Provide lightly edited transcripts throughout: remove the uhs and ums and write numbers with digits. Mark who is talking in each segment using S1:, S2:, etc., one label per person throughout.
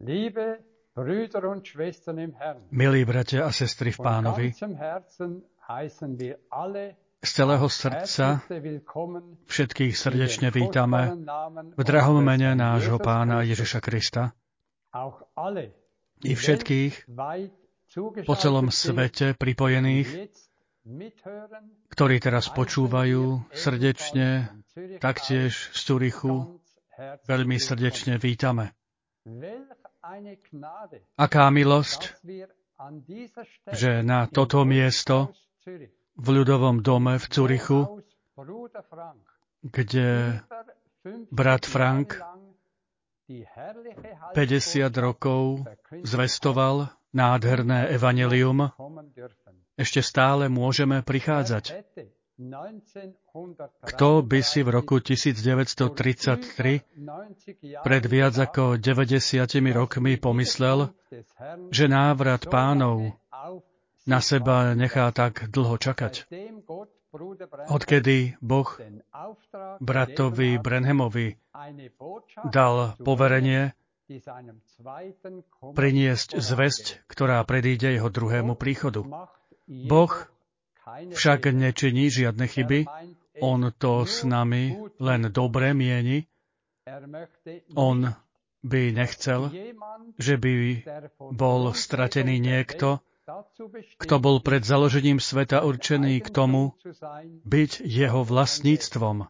S1: Liebe Brüder und Schwestern im Herrn,
S2: Milí bratia a sestry v
S1: von
S2: Pánovi,
S1: ganzem Herzen heißen wir alle
S2: z celého
S1: aufs
S2: srdca
S1: herzlichste willkommen
S2: všetkých
S1: in
S2: srdečne
S1: dem
S2: vítame
S1: kostbaren Namen
S2: v drahom
S1: unseres
S2: mene
S1: Herrn
S2: nášho
S1: Jesus
S2: Pána
S1: Christus.
S2: Ježiša Krista
S1: Auch alle,
S2: i
S1: die
S2: všetkých
S1: weltweit
S2: po celom
S1: zugeschaltet sind,
S2: svete
S1: die
S2: pripojených,
S1: jetzt mithören,
S2: ktorí teraz
S1: heißen
S2: počúvajú
S1: wir
S2: srdečne,
S1: ebenfalls von Zürich
S2: taktiež z Zürichu,
S1: ganz herzlich
S2: veľmi
S1: willkommen.
S2: srdečne vítame.
S1: Welch eine Gnade,
S2: Aká milosť,
S1: dass wir an dieser Stelle
S2: že na
S1: im
S2: toto miesto
S1: Haus Zürich
S2: v ľudovom dome v Zürichu,
S1: wo aus Bruder Frank
S2: kde
S1: über 50
S2: brat
S1: Jahre
S2: Frank
S1: lang die herrliche
S2: 50 rokov zvestoval nádherné evanjelium,
S1: kommen dürfen.
S2: ešte stále môžeme prichádzať.
S1: Hätte 1933
S2: Kto by si v roku 1933 pred viac ako 90 rokmi pomyslel, že návrat Pánov na seba nechá tak dlho čakať? Odkedy Boh bratovi Branhamovi dal poverenie priniesť zvesť, ktorá predíde jeho druhému príchodu. Boh však nečiní žiadne chyby, on to s nami len dobre mieni. On by nechcel, že by bol stratený niekto, kto bol pred založením sveta určený k tomu, byť jeho vlastníctvom.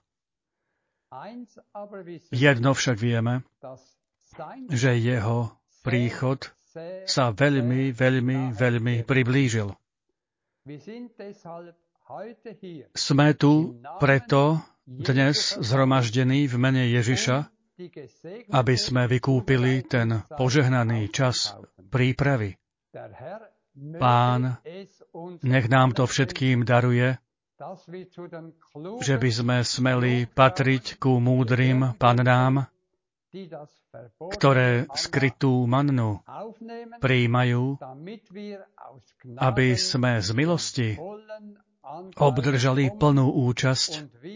S2: Jedno však vieme, že jeho príchod sa veľmi, veľmi, veľmi priblížil. Sme tu preto dnes zhromaždení v mene Ježiša, aby sme vykúpili ten požehnaný čas prípravy. Pán, nech nám to všetkým daruje, že by sme smeli patriť ku múdrym pannám, ktoré skrytú mannu prijímajú, aby sme z milosti obdržali plnú účasť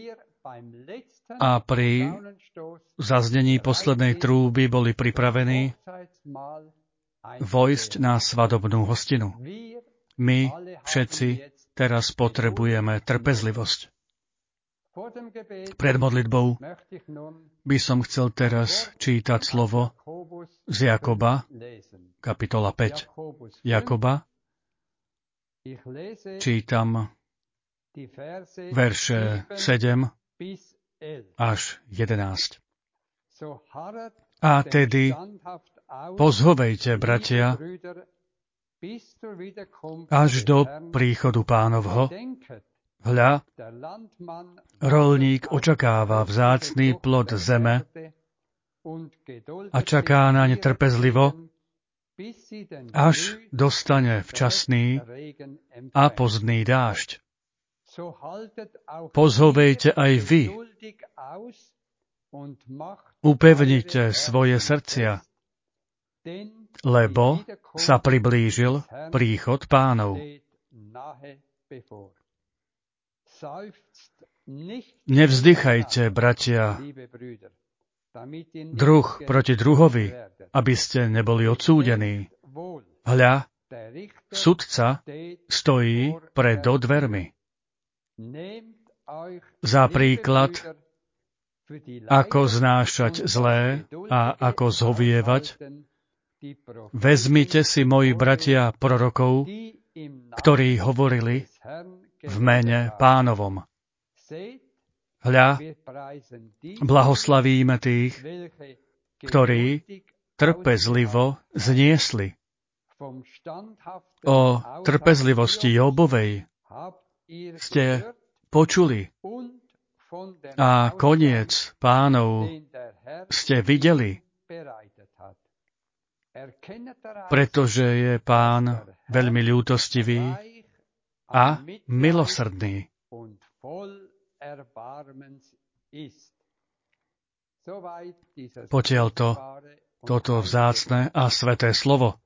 S2: a pri zaznení poslednej trúby boli pripravení vojsť na svadobnú hostinu. My všetci teraz potrebujeme trpezlivosť. Pred modlitbou by som chcel teraz čítať slovo z Jakoba, kapitola 5. Jakoba, čítam verše 7 až 11. A tedy pozhovejte, bratia, až do príchodu Pánovho. Hľa, roľník očakáva vzácny plod zeme a čaká naň trpezlivo, až dostane včasný a pozdný dážď. Pozhovejte aj vy, upevnite svoje srdcia, lebo sa priblížil príchod Pánov. Nevzdychajte, bratia, druh proti druhovi, aby ste neboli odsúdení. Hľa, sudca stojí pred dvermi. Za príklad, ako znášať zlé a ako zhovievať, vezmite si, moji bratia, prorokov, ktorí hovorili v mene Pánovom. Hľa, blahoslavíme tých, ktorí trpezlivo zniesli. O trpezlivosti Jobovej ste počuli a koniec Pánov ste videli, pretože je Pán veľmi ľútostivý a milosrdný. Potiaľto toto vzácne a sveté slovo.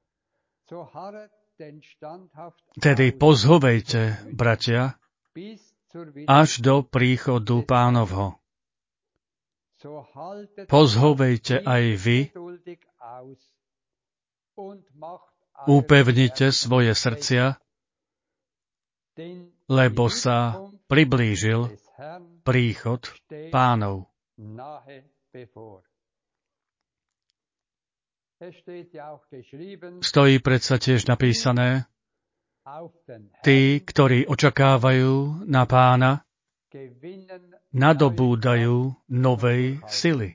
S2: Tedy pozhovejte, bratia, až do príchodu Pánovho. Pozhovejte aj vy, upevnite svoje srdcia, lebo sa priblížil príchod Pánov. Stojí predsa tiež napísané, tí, ktorí očakávajú na Pána, nadobúdajú novej sily.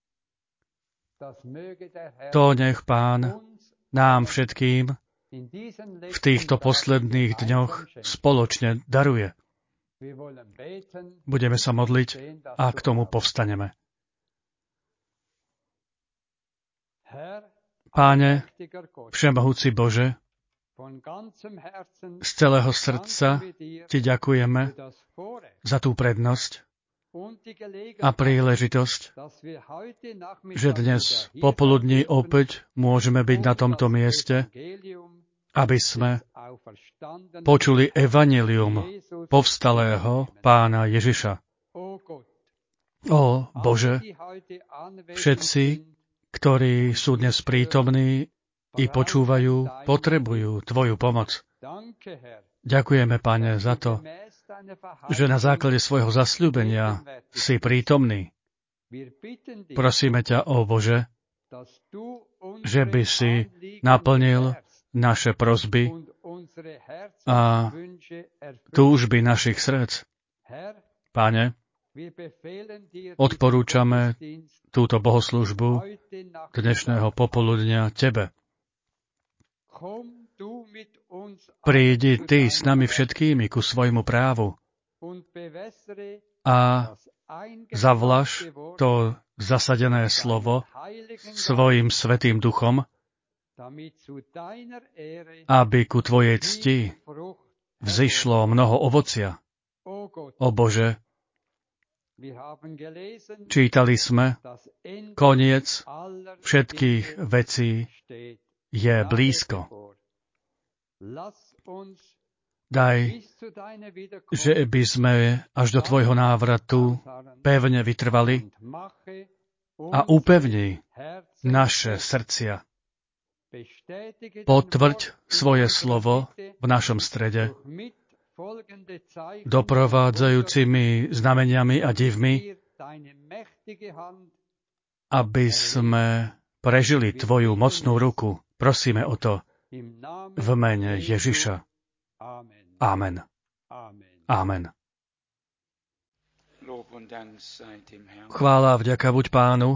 S2: To nech Pán nám všetkým v týchto posledných dňoch spoločne daruje. Budeme sa modliť a k tomu povstaneme. Páne, všemohúci Bože, z celého srdca Ti ďakujeme za tú prednosť a príležitosť, že dnes popoludní opäť môžeme byť na tomto mieste, aby sme počuli evanjelium povstalého Pána Ježiša. Ó Bože, všetci, ktorí sú dnes prítomní i počúvajú, potrebujú Tvoju pomoc. Ďakujeme, Pane, za to, že na základe svojho zasľúbenia si prítomný. Prosíme ťa, ó Bože, že by si naplnil naše prosby a túžby našich srdc. Pane, odporúčame túto bohoslúžbu dnešného popoludnia Tebe. Prídi Ty s nami všetkými ku svojmu právu a zavlaž to zasadené slovo svojim svätým duchom, aby ku Tvojej cti vzišlo mnoho ovocia. O Bože, čítali sme, koniec všetkých vecí je blízko. Daj, že by sme až do Tvojho návratu pevne vytrvali a upevni naše srdcia. Potvrď svoje slovo v našom strede doprovádzajúcimi znameniami a divmi, aby sme prežili Tvoju mocnú ruku. Prosíme o to v mene Ježiša. Amen. Amen. Chvála a vďaka buď Pánu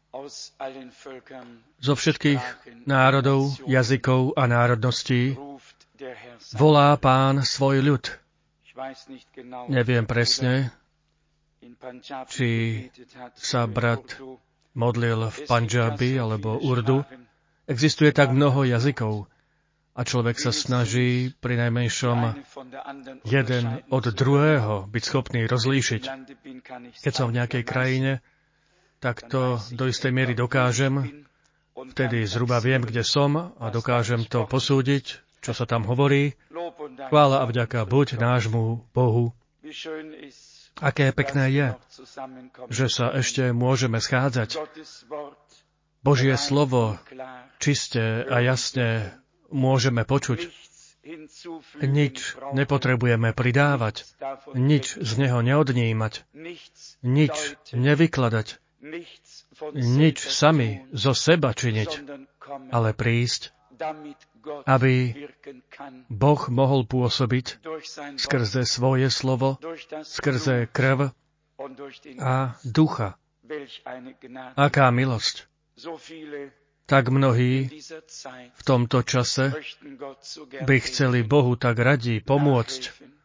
S2: zo všetkých národov, jazykov a národností volá Pán svoj ľud. Neviem presne, či sa brat modlil v Pandžabi alebo Urdu. Existuje tak mnoho jazykov a človek sa snaží prinajmenšom jeden od druhého byť schopný rozlíšiť. Keď som v nejakej krajine, tak to do istej miery dokážem. Vtedy zhruba viem, kde som a dokážem to posúdiť, čo sa tam hovorí. Chvála a vďaka buď nášmu Bohu. Aké pekné je, že sa ešte môžeme schádzať. Božie slovo čiste a jasne môžeme počuť. Nič nepotrebujeme pridávať, nič z neho neodnímať, nič nevykladať, nič sami zo seba činiť, ale prísť, aby Boh mohol pôsobiť skrze svoje slovo, skrze krv a ducha. Aká milosť! Tak mnohí v tomto čase by chceli Bohu tak radi pomôcť,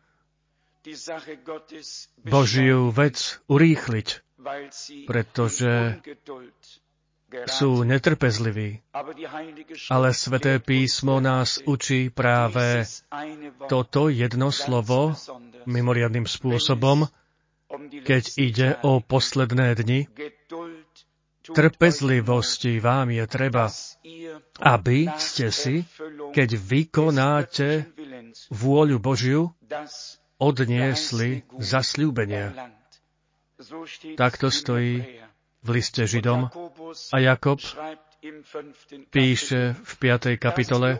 S2: Božiu vec urýchliť, pretože sú netrpezliví. Ale Sväté písmo nás učí práve toto jedno slovo mimoriadnym spôsobom, keď ide o posledné dni. Trpezlivosti vám je treba, aby ste si, keď vykonáte vôľu Božiu, odniesli zasľúbenie. Takto stojí v liste Židom a Jakob píše v 5. kapitole,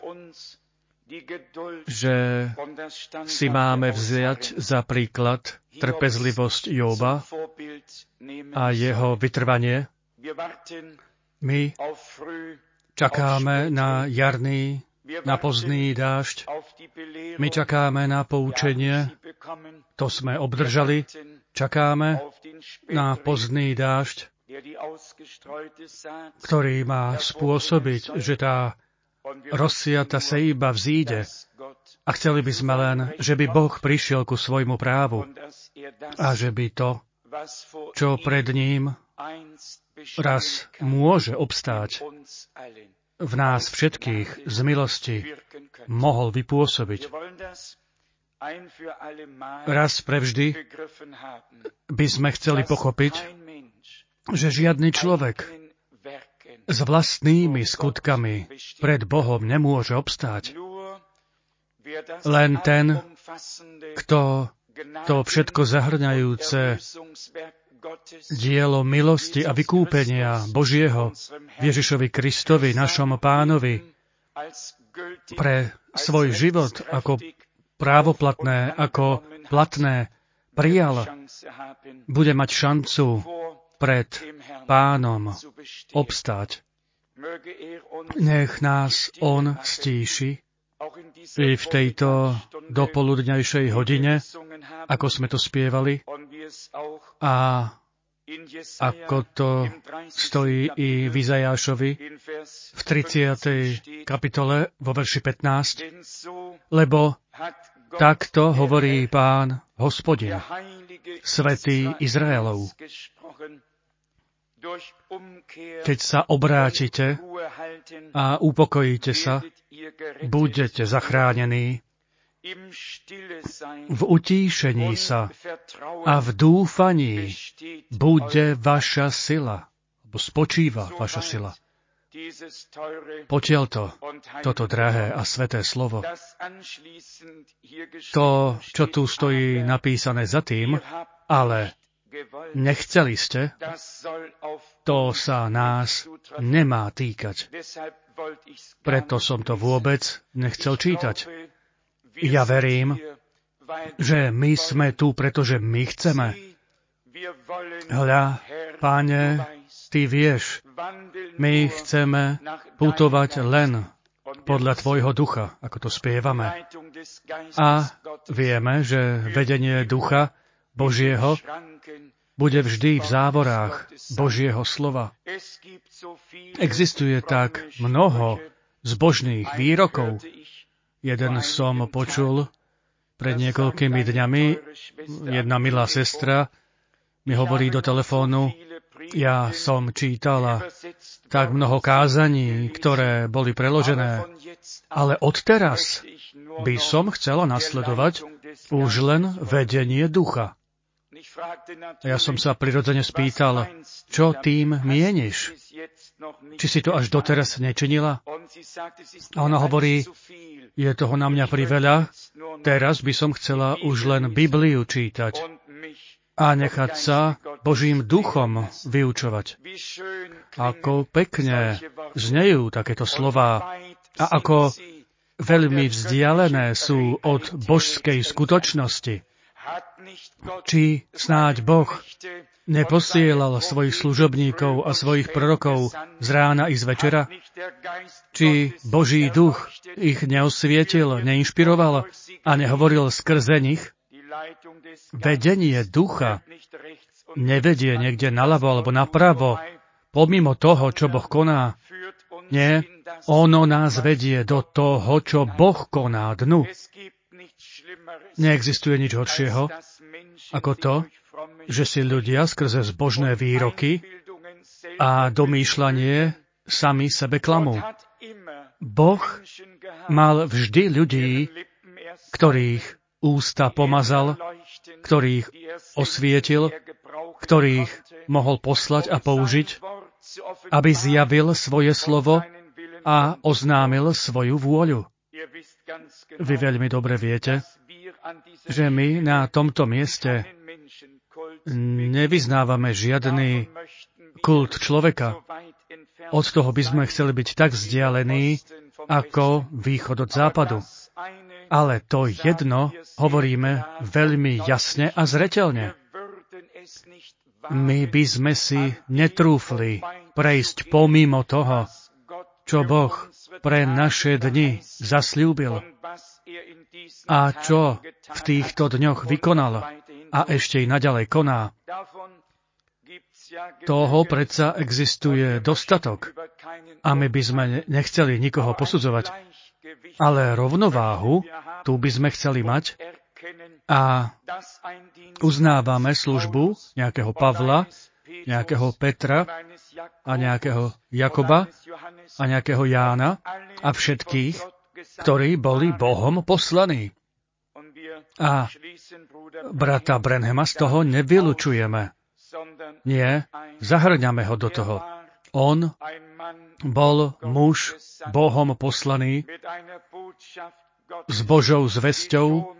S2: že si máme vziať za príklad trpezlivosť Jóba a jeho vytrvanie. My čakáme na jarný, na pozdný dážď. My čakáme na poučenie, to sme obdržali. Čakáme na pozdný dážď, ktorý má spôsobiť, že tá rozsiata sejba vzíde. A chceli by sme len, že by Boh prišiel ku svojmu právu a že by to, čo pred ním raz môže obstáť, v nás všetkých z milosti mohol vypôsobiť. Raz prevždy by sme chceli pochopiť, že žiadny človek s vlastnými skutkami pred Bohom nemôže obstáť. Len ten, kto to všetko zahrňajúce dielo milosti a vykúpenia Božieho Ježišovi Kristovi, našom Pánovi, pre svoj život ako právoplatné, ako platné prijal, bude mať šancu pred Pánom obstáť. Nech nás On stíši i v tejto dopoludňajšej hodine, ako sme to spievali, a ako to stojí i v Izajášovi v 30. kapitole vo verši 15, lebo takto hovorí Pán Hospodin, Svätý Izraelov. Keď sa obrátite a upokojíte sa, budete zachránení. V utíšení sa a v dúfaní bude vaša sila, alebo spočíva vaša sila. Potiaľto toto drahé a sveté slovo, to, čo tu stojí napísané za tým, ale nechceli ste, to sa nás nemá týkať. Preto som to vôbec nechcel čítať. Ja verím, že my sme tu, pretože my chceme. Hľa, Páne, Ty vieš, my chceme putovať len podľa Tvojho ducha, ako to spievame. A vieme, že vedenie ducha Božieho bude vždy v závorách Božieho slova. Existuje tak mnoho zbožných výrokov. Jeden som počul pred niekoľkými dňami, jedna milá sestra mi hovorí do telefónu, ja som čítala tak mnoho kázaní, ktoré boli preložené, ale odteraz by som chcela nasledovať už len vedenie ducha. Ja som sa prirodzene spýtal, čo tým mieniš? Či si to až doteraz nečinila? A ona hovorí, je toho na mňa priveľa, teraz by som chcela už len Bibliu čítať a nechať sa Božím duchom vyučovať. Ako pekne znejú takéto slová a ako veľmi vzdialené sú od božskej skutočnosti. Či snáď Boh neposielal svojich služobníkov a svojich prorokov z rána i z večera? Či Boží duch ich neosvietil, neinšpiroval a nehovoril skrze nich? Vedenie ducha nevedie niekde naľavo alebo napravo, pomimo toho, čo Boh koná. Nie, ono nás vedie do toho, čo Boh koná dnu. Neexistuje nič horšieho ako to, že si ľudia skrze zbožné výroky a domýšľanie sami sebe klamú. Boh mal vždy ľudí, ktorých ústa pomazal, ktorých osvietil, ktorých mohol poslať a použiť, aby zjavil svoje slovo a oznámil svoju vôľu. Vy veľmi dobre viete, že my na tomto mieste nevyznávame žiadny kult človeka, Od toho by sme chceli byť tak vzdialení, ako východ od západu. Ale to jedno hovoríme veľmi jasne a zreteľne. My by sme si netrúfli prejsť pomimo toho, čo Boh pre naše dni zasľúbil a čo v týchto dňoch vykonal a ešte i naďalej koná. Toho predsa existuje dostatok a my by sme nechceli nikoho posudzovať, ale rovnováhu tu by sme chceli mať a uznávame službu nejakého Pavla, nejakého Petra a nejakého Jakoba a nejakého Jána a všetkých, ktorí boli Bohom poslaní. A brata Branhama z toho nevylučujeme. Nie, zahrňame ho do toho. On bol muž Bohom poslaný s Božou zvesťou,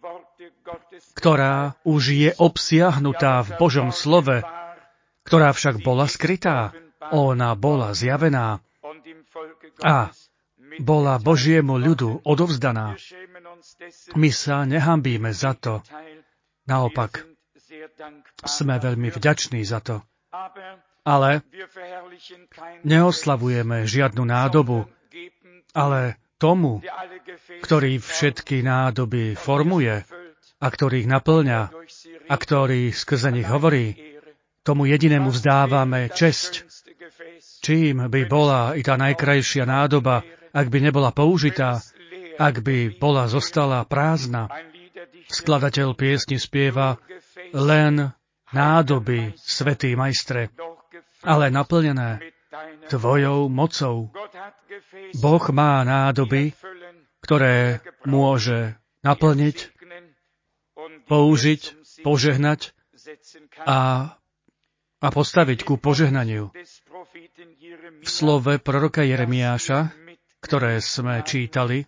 S2: ktorá už je obsiahnutá v Božom slove, ktorá však bola skrytá. Ona bola zjavená a bola Božiemu ľudu odovzdaná. My sa nehambíme za to. Naopak, sme veľmi vďační za to. Ale neoslavujeme žiadnu nádobu, ale tomu, ktorý všetky nádoby formuje a ktorý ich naplňa a ktorý skrze nich hovorí, tomu jedinému vzdávame česť. Čím by bola i tá najkrajšia nádoba, ak by nebola použitá, ak by bola zostala prázdna. Skladateľ piesni spieva len nádoby, svätý majstre, ale naplnené tvojou mocou. Boh má nádoby, ktoré môže naplniť, použiť, požehnať a postaviť ku požehnaniu. V slove proroka Jeremiáša, ktoré sme čítali,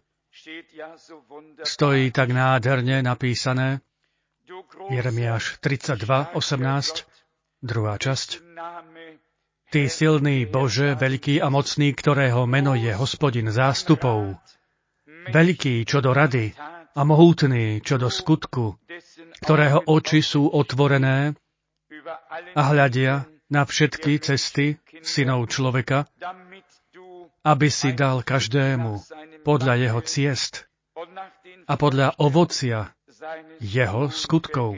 S2: stojí tak nádherne napísané, Jeremiáš 32:18, druhá časť. Ty silný Bože, veľký a mocný, ktorého meno je Hospodin zástupov, veľký čo do rady a mohutný čo do skutku, ktorého oči sú otvorené a hľadia na všetky cesty synov človeka, aby si dal každému podľa jeho ciest a podľa ovocia jeho skutkov.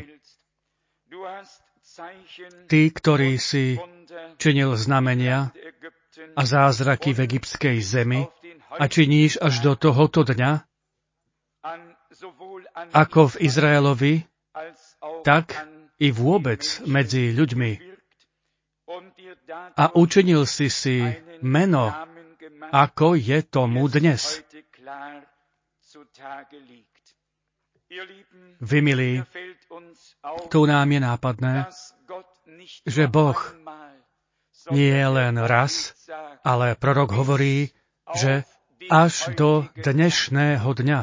S2: Ty, ktorý si činil znamenia a zázraky v egyptskej zemi a činíš až do tohoto dňa, ako v Izraelovi, tak i vôbec medzi ľuďmi. A učinil si meno, ako je tomu dnes. Vy, milí, tu nám je nápadné, že Boh nie je len raz, ale prorok hovorí, že až do dnešného dňa.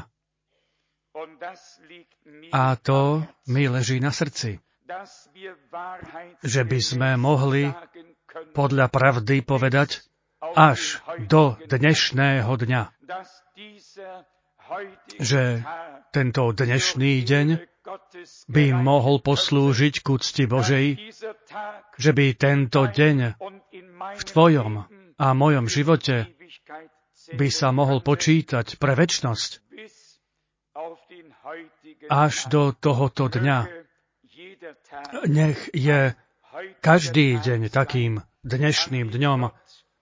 S2: A to mi leží na srdci, že by sme mohli podľa pravdy povedať až do dnešného dňa. Že tento dnešný deň by mohol poslúžiť k úcti Božej, že by tento deň v tvojom a mojom živote by sa mohol počítať pre večnosť. Až do tohoto dňa. Nech je každý deň takým dnešným dňom,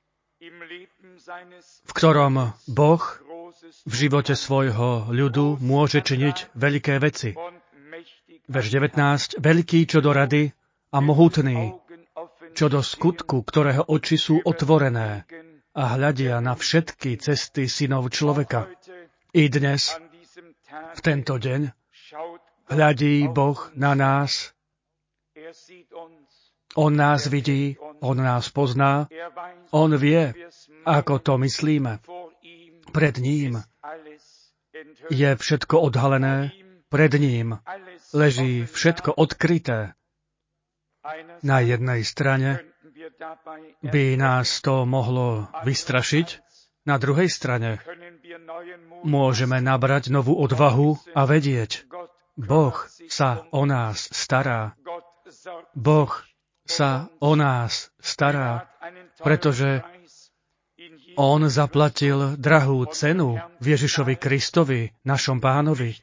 S2: v ktorom Boh v živote svojho ľudu môže činiť veľké veci. Verš 19. Veľký čo do rady a mohutný čo do skutku, ktorého oči sú otvorené a hľadia na všetky cesty synov človeka. I dnes, v tento deň, hľadí Boh na nás. On nás vidí, on nás pozná, on vie, ako to myslíme. Pred ním je všetko odhalené, pred ním leží všetko odkryté. Na jednej strane by nás to mohlo vystrašiť. Na druhej strane môžeme nabrať novú odvahu a vedieť, Boh sa o nás stará. Boh sa o nás stará, pretože On zaplatil drahú cenu Ježišovi Kristovi, našom Pánovi.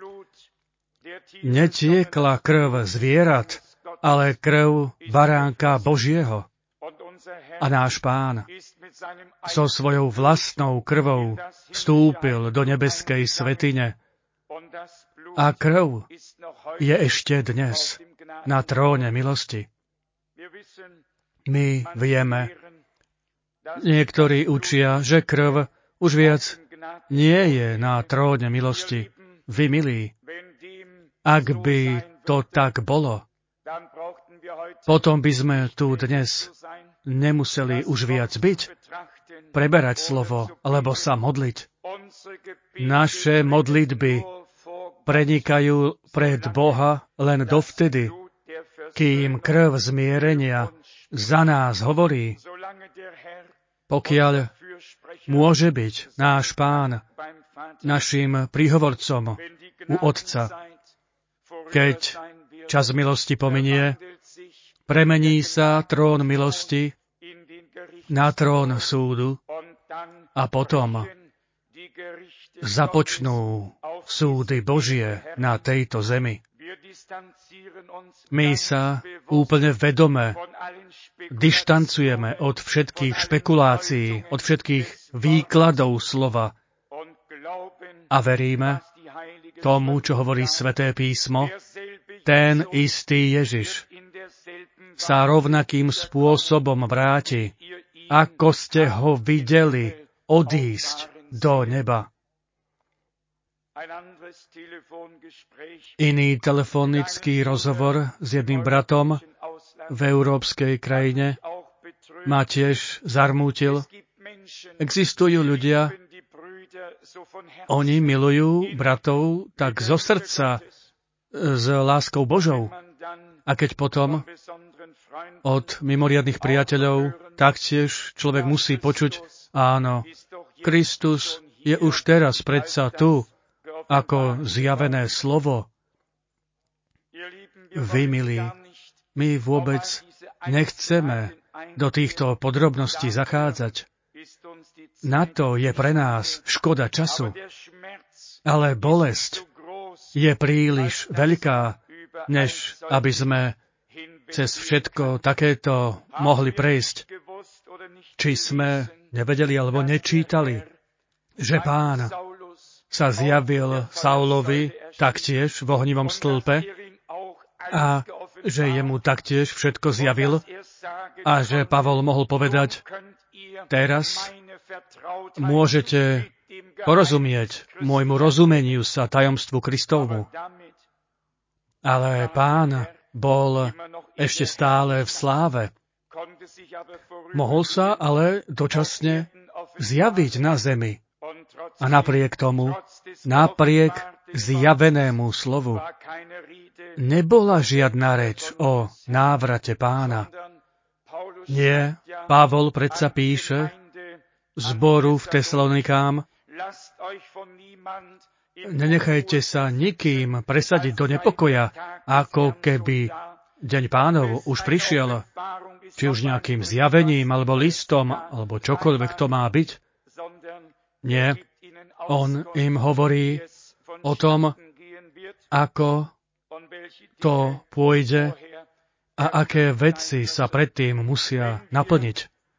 S2: Netiekla krv zvierat, ale krv baránka Božieho. A náš Pán so svojou vlastnou krvou vstúpil do nebeskej svätyne. A krv je ešte dnes na tróne milosti. My vieme, niektorí učia, že krv už viac nie je na tróne milosti. Vy, milí, ak by to tak bolo, potom by sme tu dnes nemuseli už viac byť, preberať slovo, alebo sa modliť. Naše modlitby prenikajú pred Boha len dovtedy, kým krv zmierenia za nás hovorí. Pokiaľ môže byť náš Pán našim príhovorcom u Otca, keď čas milosti pominie, premení sa trón milosti na trón súdu a potom započnú súdy Božie na tejto zemi. My sa úplne vedome dištancujeme od všetkých špekulácií, od všetkých výkladov slova a veríme tomu, čo hovorí Sväté písmo, ten istý Ježiš sa rovnakým spôsobom vráti, ako ste ho videli odísť do neba. Iný telefonický rozhovor s jedným bratom v európskej krajine ma tiež zarmútil. Existujú ľudia, oni milujú bratov tak zo srdca, s láskou Božou. A keď potom od mimoriadnych priateľov taktiež človek musí počuť, áno, Kristus je už teraz predsa tu, ako zjavené slovo. Vy, milí, my vôbec nechceme do týchto podrobností zachádzať. Na to je pre nás škoda času. Ale bolesť je príliš veľká, než aby sme cez všetko takéto mohli prejsť. Či sme nevedeli alebo nečítali, že Pán sa zjavil Saulovi taktiež v ohnivom stĺpe a že jemu taktiež všetko zjavil a že Pavol mohol povedať, teraz môžete porozumieť môjmu rozumeniu sa tajomstvu Kristovmu. Ale Pán bol ešte stále v sláve. Mohol sa ale dočasne zjaviť na zemi. A napriek tomu, napriek zjavenému slovu, nebola žiadna reč o návrate Pána. Nie, Pavol predsa píše zboru v Tesalonikám, nenechajte sa nikým presadiť do nepokoja, ako keby deň Pánov už prišiel, či už nejakým zjavením, alebo listom, alebo čokoľvek to má byť. Nie, on im hovorí o tom, ako to pôjde a aké veci sa predtým musia naplniť.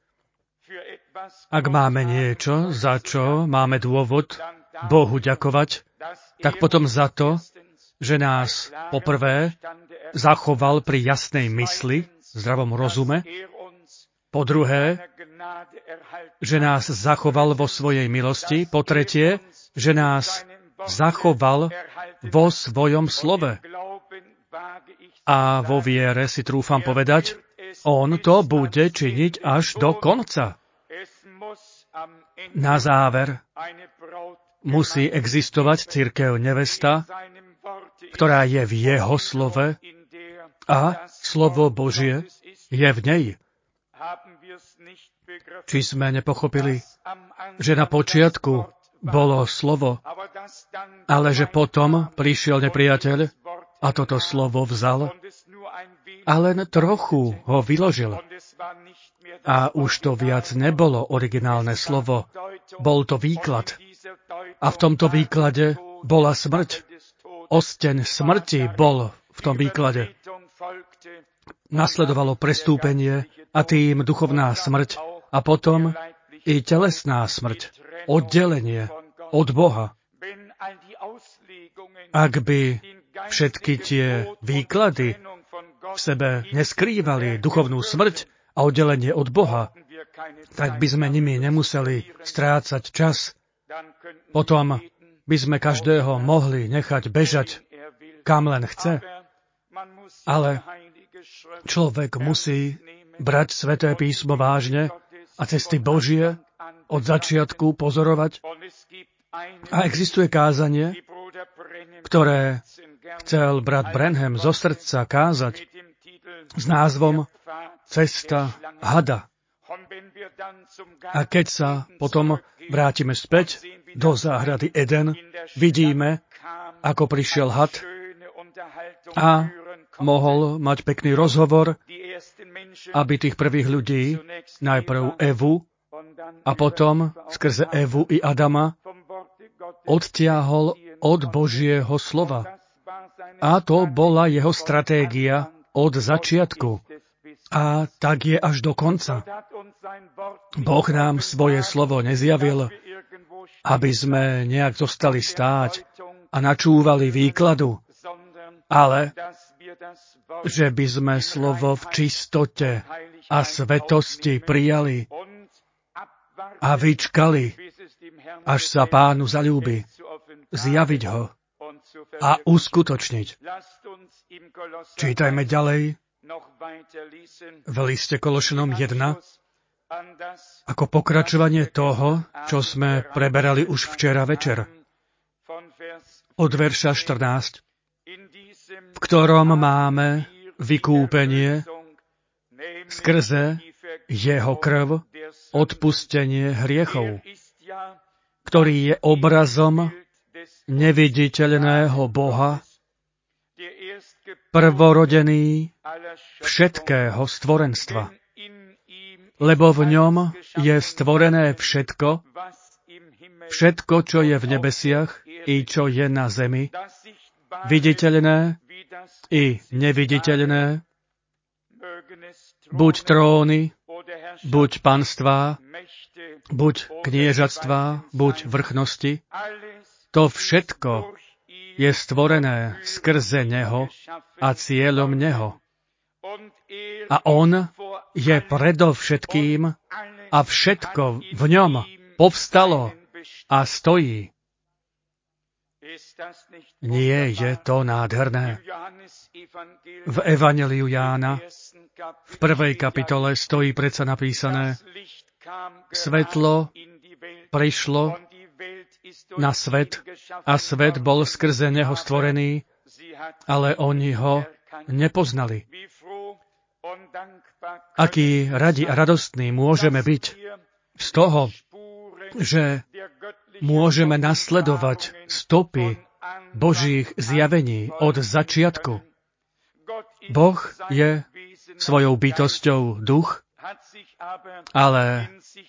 S2: Ak máme niečo, za čo máme dôvod Bohu ďakovať, tak potom za to, že nás poprvé zachoval pri jasnej mysli, zdravom rozume, po druhé, že nás zachoval vo svojej milosti, po tretie, že nás zachoval vo svojom slove. A vo viere si trúfam povedať, on to bude činiť až do konca. Na záver musí existovať cirkev nevesta, ktorá je v jeho slove a slovo Božie je v nej. Či sme nepochopili, že na počiatku bolo slovo, ale že potom prišiel nepriateľ a toto slovo vzal a len trochu ho vyložil. A už to viac nebolo originálne slovo, bol to výklad. A v tomto výklade bola smrť. Osteň smrti bol v tom výklade. Nasledovalo prestúpenie a tým duchovná smrť a potom i telesná smrť, oddelenie od Boha. Ak by všetky tie výklady v sebe neskrývali duchovnú smrť a oddelenie od Boha, tak by sme nimi nemuseli strácať čas. Potom by sme každého mohli nechať bežať, kam len chce. Ale človek musí brať Sväté písmo vážne a cesty Božie od začiatku pozorovať. A existuje kázanie, ktoré chcel brat Branham zo srdca kázať s názvom Cesta hada. A keď sa potom vrátime späť do záhrady Eden, vidíme, ako prišiel had a mohol mať pekný rozhovor, aby tých prvých ľudí, najprv Evu a potom skrze Evu i Adama, odtiahol od Božieho slova. A to bola jeho stratégia od začiatku. A tak je až do konca. Boh nám svoje slovo nezjavil, aby sme nejak zostali stáť a načúvali výkladu, ale že by sme slovo v čistote a svetosti prijali a vyčkali, až sa Pánu zaľúbi, zjaviť ho a uskutočniť. Čítajme ďalej v liste Kološanom 1 ako pokračovanie toho, čo sme preberali už včera večer. Od verša 14, v ktorom máme vykúpenie skrze jeho krv, odpustenie hriechov, ktorý je obrazom neviditeľného Boha, prvorodený všetkého stvorenstva. Lebo v ňom je stvorené všetko, čo je v nebesiach i čo je na zemi, viditeľné i neviditeľné, buď tróny, buď panstvá, buď kniežatstvá, buď vrchnosti. To všetko je stvorené skrze Neho a cieľom Neho. A On je predovšetkým a všetko v ňom povstalo a stojí. Nie je to nádherné? V Evanjeliu Jána v 1. kapitole stojí predsa napísané: Svetlo prišlo na svet a svet bol skrze neho stvorený, ale oni ho nepoznali. Aký radi a radostní môžeme byť z toho, že môžeme nasledovať stopy Božích zjavení od začiatku. Boh je svojou bytosťou duch, ale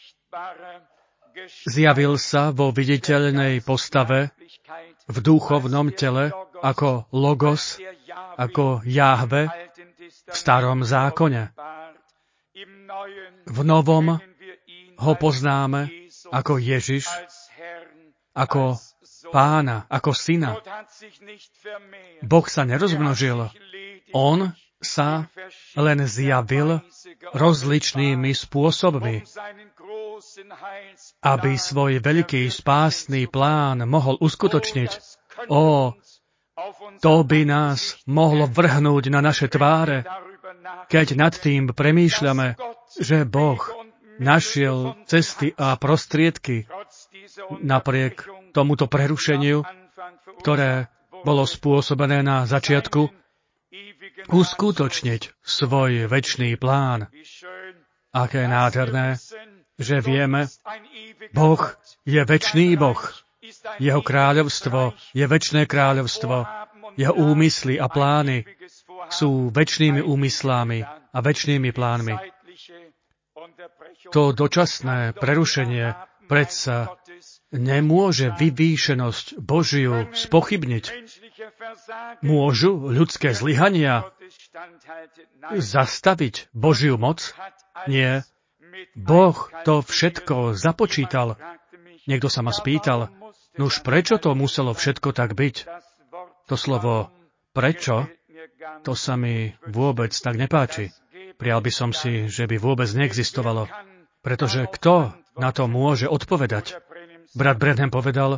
S2: zjavil sa vo viditeľnej postave v duchovnom tele ako Logos, ako Jahve v starom zákone. V novom ho poznáme ako Ježiš, ako Pána, ako Syna. Boh sa nerozmnožil. On sa len zjavil rozličnými spôsobmi, aby svoj veľký spásny plán mohol uskutočniť. To by nás mohlo vrhnúť na naše tváre, keď nad tým premýšľame, že Boh našiel cesty a prostriedky napriek tomuto prerušeniu, ktoré bolo spôsobené na začiatku, uskutočniť svoj večný plán. Aké nádherné, že vieme, Boh je večný Boh. Jeho kráľovstvo je večné kráľovstvo. Jeho úmysly a plány sú večnými úmyslami a večnými plánmi. To dočasné prerušenie predsa nemôže vyvýšenosť Božiu spochybniť. Môžu ľudské zlyhania zastaviť Božiu moc? Nie. Boh to všetko započítal. Niekto sa ma spýtal, nuž prečo to muselo všetko tak byť? To slovo prečo, to sa mi vôbec tak nepáči. Prijal by som si, že by vôbec neexistovalo. Pretože kto na to môže odpovedať? Brat Branham povedal,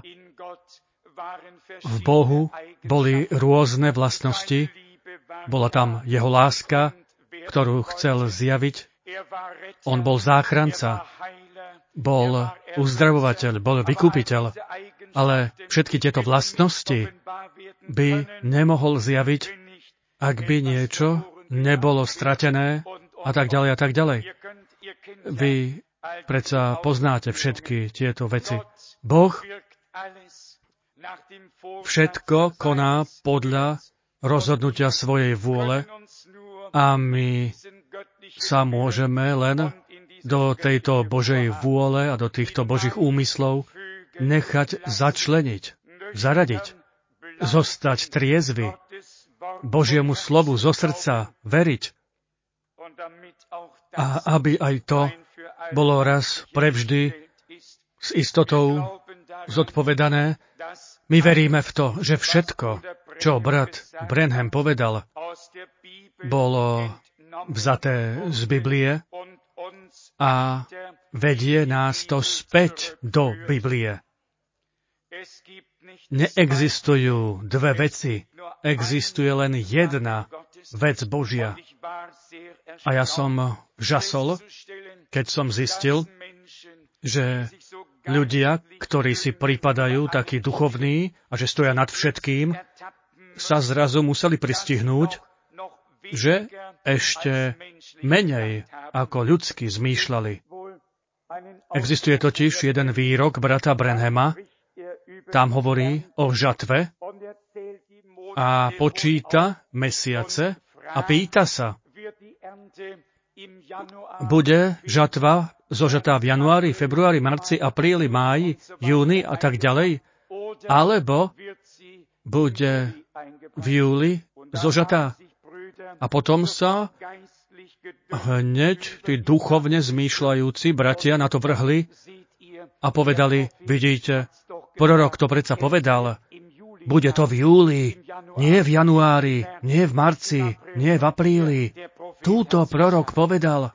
S2: v Bohu boli rôzne vlastnosti, bola tam jeho láska, ktorú chcel zjaviť. On bol záchranca, bol uzdravovateľ, bol vykupiteľ, ale všetky tieto vlastnosti by nemohol zjaviť, ak by niečo nebolo stratené a tak ďalej a tak ďalej. Vy predsa poznáte všetky tieto veci. Boh všetko koná podľa rozhodnutia svojej vôle a my sa môžeme len do tejto Božej vôle a do týchto Božích úmyslov nechať začleniť, zaradiť, zostať triezvy, Božiemu slovu zo srdca veriť a aby aj to bolo raz prevždy s istotou zodpovedané. My veríme v to, že všetko, čo brat Branham povedal, bolo vzaté z Biblie a vedie nás to späť do Biblie. Neexistujú dve veci, existuje len jedna vec Božia. A ja som žasol, keď som zistil, že ľudia, ktorí si pripadajú takí duchovní a že stoja nad všetkým, sa zrazu museli pristihnúť, že ešte menej ako ľudsky zmýšľali. Existuje totiž jeden výrok brata Branhama, tam hovorí o žatve a počíta mesiace a pýta sa, bude žatva zožatá v januári, februári, marci, apríli, máji, júni a tak ďalej, alebo bude v júli zožatá. A potom sa hneď tí duchovne zmýšľajúci bratia na to vrhli a povedali, vidíte, prorok to predsa povedal, bude to v júli, nie v januári, nie v marci, nie v apríli. Túto prorok povedal.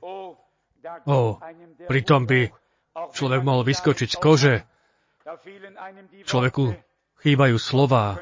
S2: Pritom by človek mohol vyskočiť z kože. Človeku chýbajú slová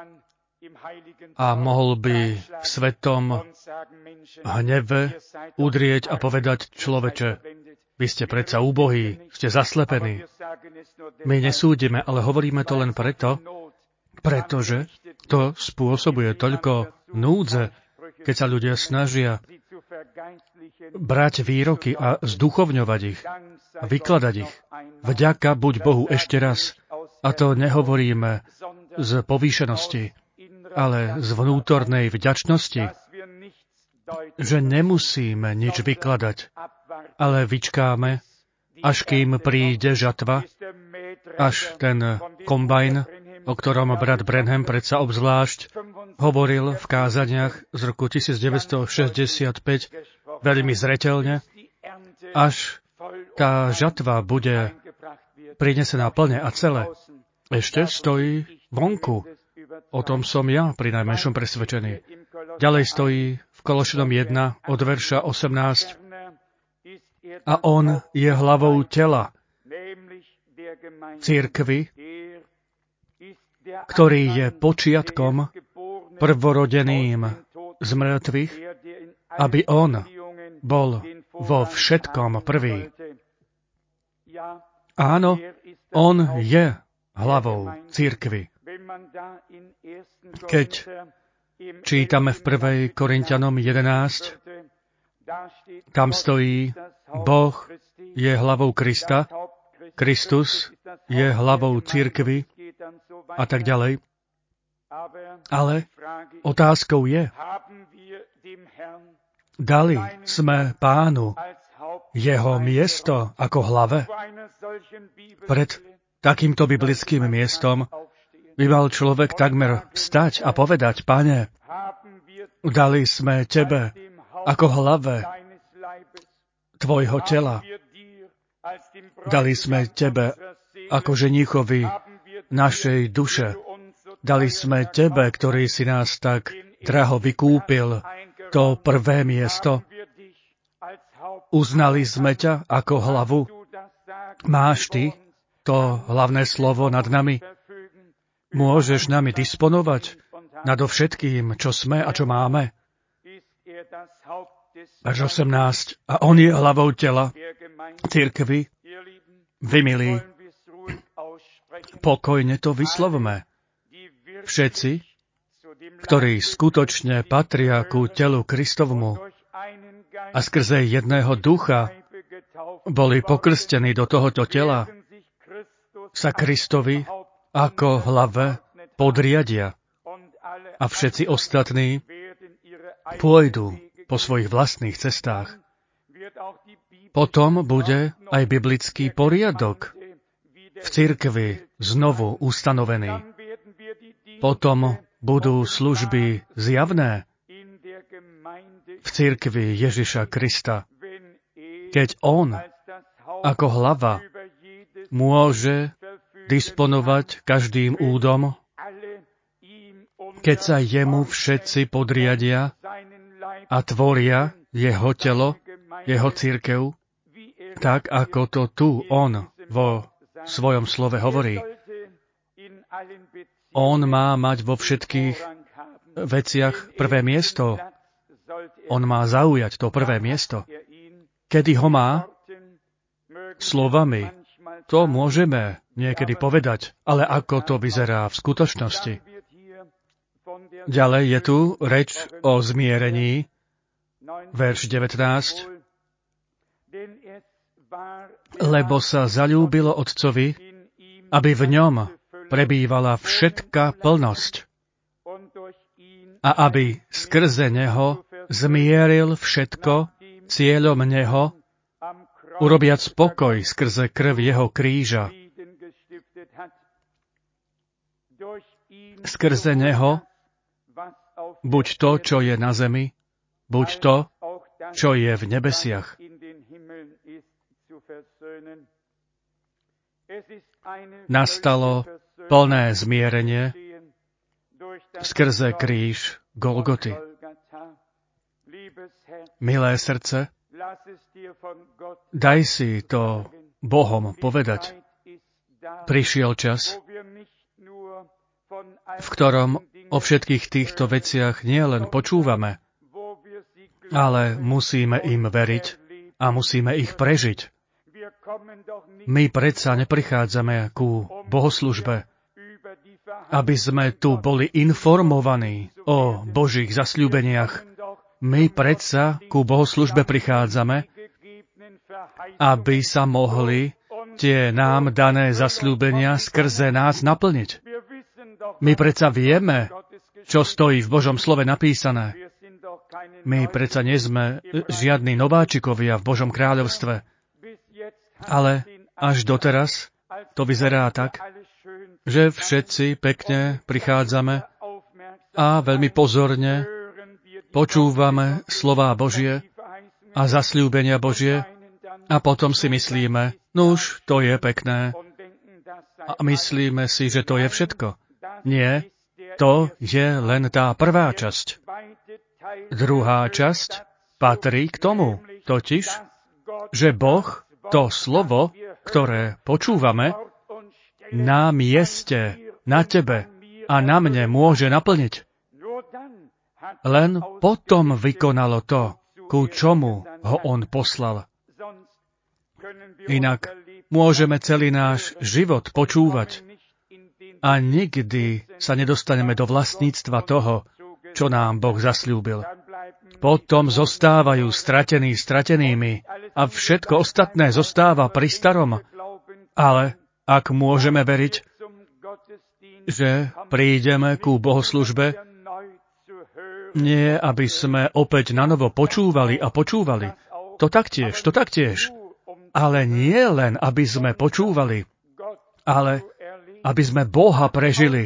S2: a mohol by v svetom hneve udrieť a povedať, človeče, vy ste predsa úbohí, ste zaslepení. My nesúdime, ale hovoríme to len pretože to spôsobuje toľko núdze, keď sa ľudia snažia brať výroky a zduchovňovať ich, a vykladať ich. Vďaka buď Bohu ešte raz. A to nehovoríme z povýšenosti, ale z vnútornej vďačnosti, že nemusíme nič vykladať, ale vyčkáme, až kým príde žatva, až ten kombajn, o ktorom brat Branham predsa obzvlášť hovoril v kázaniach z roku 1965 veľmi zreteľne, až tá žatva bude prinesená plne a celé. Ešte stojí vonku. O tom som ja pri najmenšom presvedčený. Ďalej stojí v Kološanom 1 od verša 18. A on je hlavou tela, cirkvi, ktorý je počiatkom, prvorodeným z mŕtvych, aby on bol vo všetkom prvý. Áno, on je hlavou cirkvi. Keď čítame v 1. Korinťanom 11, Tam stojí: Boh je hlavou Krista, Kristus je hlavou cirkvi a tak ďalej. Ale otázkou je, dali sme Pánu jeho miesto ako hlave? Pred takýmto biblickým miestom by mal človek takmer vstať a povedať: Pane, dali sme Tebe ako hlave Tvojho tela. Dali sme Tebe ako ženíchovi našej duše. Dali sme Tebe, ktorý si nás tak draho vykúpil, to prvé miesto. Uznali sme ťa ako hlavu. Máš Ty to hlavné slovo nad nami. Môžeš nami disponovať nadovšetkým, čo sme a čo máme. Verš 18. A on je hlavou tela, cirkvi. Vy, milí, pokojne to vyslovme. Všetci, ktorí skutočne patria ku telu Kristovmu a skrze jedného ducha boli pokrstení do tohoto tela, sa Kristovi ako hlave podriadia a všetci ostatní pôjdu po svojich vlastných cestách. Potom bude aj biblický poriadok v cirkvi znovu ustanovený. Potom budú služby zjavné v cirkvi Ježiša Krista, keď on ako hlava môže disponovať každým údom, keď sa jemu všetci podriadia a tvoria jeho telo, jeho cirkev, tak ako to tu on vo svojom slove hovorí. On má mať vo všetkých veciach prvé miesto. On má zaujať to prvé miesto. Kedy ho má? Slovami. To môžeme niekedy povedať, ale ako to vyzerá v skutočnosti? Ďalej je tu reč o zmierení, verš 19. Lebo sa zaľúbilo Otcovi, aby v ňom prebývala všetká plnosť a aby skrze neho zmieril všetko cieľom neho, urobiac pokoj skrze krv jeho kríža. Skrze neho buď to, čo je na zemi, buď to, čo je v nebesiach. Nastalo plné zmierenie skrze kríž Golgoty. Milé srdce, daj si to Bohom povedať. Prišiel čas, v ktorom o všetkých týchto veciach nielen počúvame, ale musíme im veriť a musíme ich prežiť. My predsa neprichádzame ku bohoslužbe, aby sme tu boli informovaní o Božích zasľúbeniach. My predsa ku bohoslužbe prichádzame, aby sa mohli tie nám dané zasľúbenia skrze nás naplniť. My predsa vieme, čo stojí v Božom slove napísané. My predsa nie sme žiadni nováčikovia v Božom kráľovstve. Ale až doteraz to vyzerá tak, že všetci pekne prichádzame a veľmi pozorne počúvame slová Božie a zasľúbenia Božie a potom si myslíme, nuž, to je pekné. A myslíme si, že to je všetko. Nie, to je len tá prvá časť. Druhá časť patrí k tomu, totiž, že Boh to slovo, ktoré počúvame, na mieste, na tebe a na mne môže naplniť. Len potom vykonalo to, ku čomu ho on poslal. Inak môžeme celý náš život počúvať a nikdy sa nedostaneme do vlastníctva toho, čo nám Boh zasľúbil. potom zostávajú stratenými a všetko ostatné zostáva pri starom. Ale ak môžeme veriť, že prídeme ku bohoslužbe, nie aby sme opäť nanovo počúvali a počúvali. To taktiež. Ale nie len, aby sme počúvali, ale aby sme Boha prežili.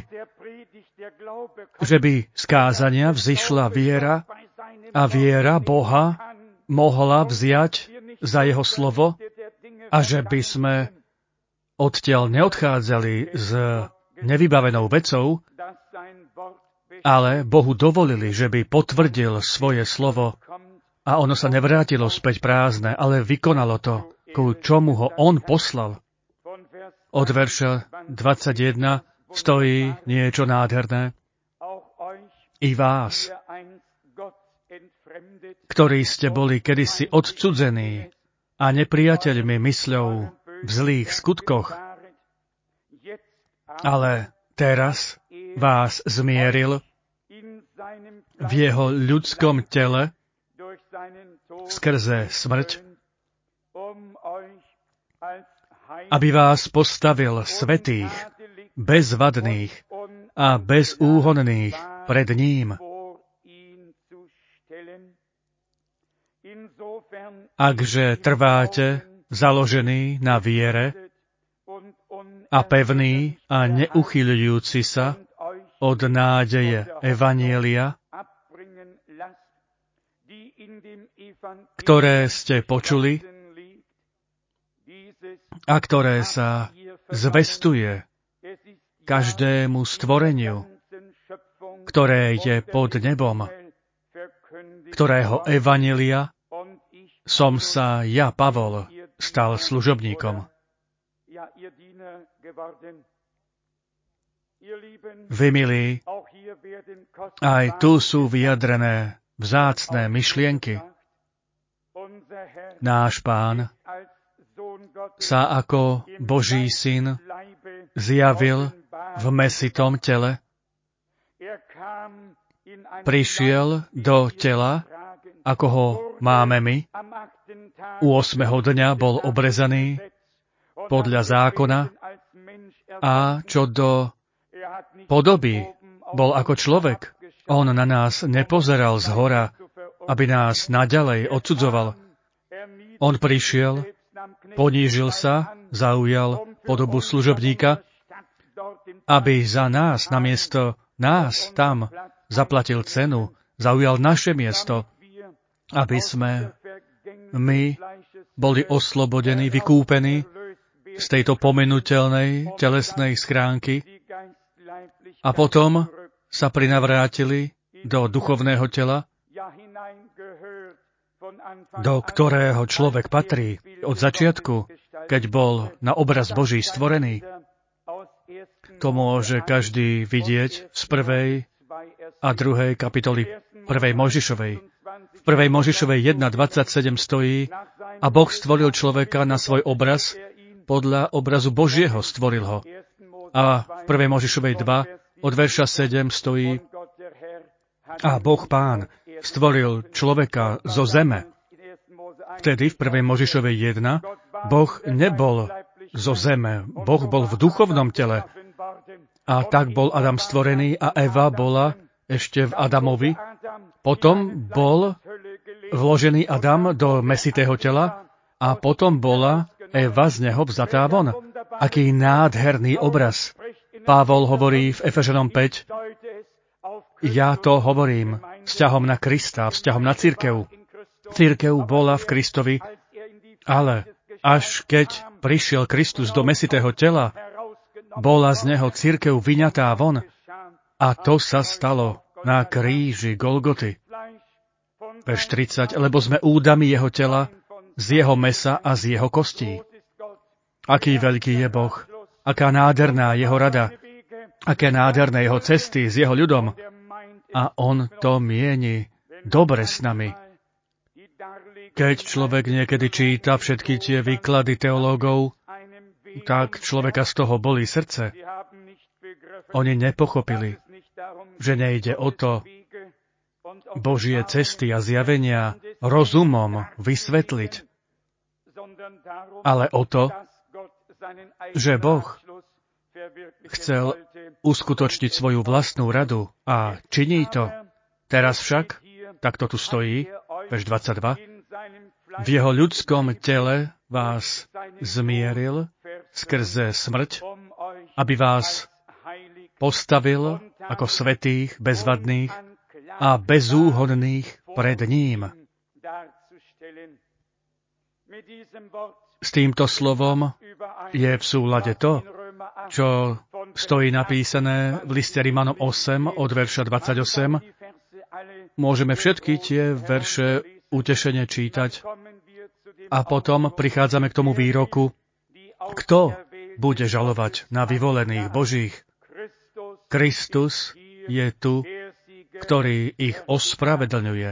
S2: Že by z kázania vzišla viera a viera Boha mohla vziať za jeho slovo a že by sme odtiaľ neodchádzali s nevybavenou vecou, ale Bohu dovolili, že by potvrdil svoje slovo a ono sa nevrátilo späť prázdne, ale vykonalo to, ku čomu ho on poslal. Od verša 21 stojí niečo nádherné. I vás, ktorí ste boli kedysi odcudzení a nepriateľmi mysľou v zlých skutkoch, ale teraz vás zmieril v jeho ľudskom tele skrze smrť, aby vás postavil svätých, bezvadných a bezúhonných pred ním. Akže trváte založený na viere a pevný a neuchyľujúci sa od nádeje evanjelia, ktoré ste počuli a ktoré sa zvestuje každému stvoreniu, ktoré je pod nebom, ktorého evanjelia som sa ja, Pavol, stal služobníkom. Vy, milí, aj tu sú vyjadrené vzácne myšlienky. Náš Pán sa ako Boží syn zjavil v mäsitom tele. Prišiel do tela, ako ho máme my. U 8. dňa bol obrezaný podľa zákona a čo do podoby bol ako človek. On na nás nepozeral zhora, aby nás naďalej odsudzoval. On prišiel, ponížil sa, zaujal podobu služobníka, aby za nás, namiesto nás tam, zaplatil cenu, zaujal naše miesto, aby sme my boli oslobodení, vykúpení z tejto pominuteľnej telesnej schránky a potom sa prinavrátili do duchovného tela, do ktorého človek patrí od začiatku, keď bol na obraz Boží stvorený. To môže každý vidieť z 1. a 2. kapitoly 1. Mojžišovej. V 1. Mojžišovej 1.27 stojí: a Boh stvoril človeka na svoj obraz, podľa obrazu Božieho stvoril ho. A v 1. Mojžišovej 2 od verša 7 stojí: a Boh Pán stvoril človeka zo zeme. Vtedy v 1. Mojžišovej 1 Boh nebol zo zeme, Boh bol v duchovnom tele. A tak bol Adam stvorený a Eva bola ešte v Adamovi. Potom bol vložený Adam do mäsitého tela a potom bola Eva z neho vzatá von. Aký nádherný obraz. Pavol hovorí v Efežanom 5: ja to hovorím vzťahom na Krista, vzťahom na cirkev. Cirkev bola v Kristovi, ale až keď prišiel Kristus do mäsitého tela, bola z neho cirkev vyňatá von. A to sa stalo na kríži Golgoty. Verš 30, lebo sme údami jeho tela, z jeho mesa a z jeho kostí. Aký veľký je Boh, aká nádherná jeho rada, aké nádherné jeho cesty s jeho ľudom. A on to mieni dobre s nami. Keď človek niekedy číta všetky tie výklady teológov, tak človeka z toho bolí srdce. Oni nepochopili, že nejde o to, Božie cesty a zjavenia rozumom vysvetliť, ale o to, že Boh chcel uskutočniť svoju vlastnú radu a činí to. Teraz však, takto tu stojí, verš 22, v jeho ľudskom tele vás zmieril skrze smrť, aby vás postavil ako svätých, bezvadných a bezúhonných pred ním. S týmto slovom je v súlade to, čo stojí napísané v liste Rimanom 8 od verša 28. Môžeme všetky tie verše utešene čítať a potom prichádzame k tomu výroku, kto bude žalovať na vyvolených Božích. Kristus je tu, ktorý ich ospravedlňuje.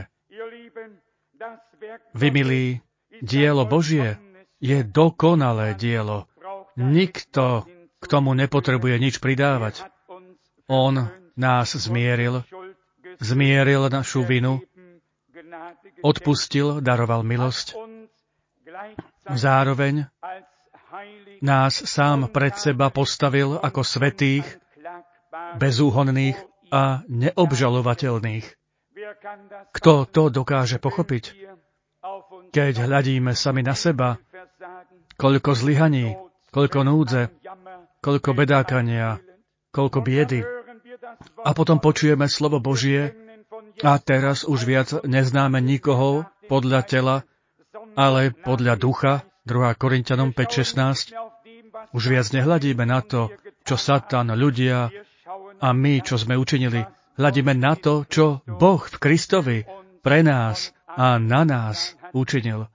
S2: Vy, milí, dielo Božie je dokonalé dielo. Nikto k tomu nepotrebuje nič pridávať. On nás zmieril našu vinu, odpustil, daroval milosť. Zároveň nás sám pred seba postavil ako svätých, bezúhonných a neobžalovateľných. Kto to dokáže pochopiť? Keď hľadíme sami na seba, koľko zlyhaní, koľko núdze, koľko bedákania, koľko biedy. A potom počujeme slovo Božie a teraz už viac neznáme nikoho podľa tela, ale podľa ducha, 2. Korinťanom 5.16. Už viac nehľadíme na to, čo Satan, ľudia a my, čo sme učinili. Hľadíme na to, čo Boh v Kristovi pre nás a na nás učinil.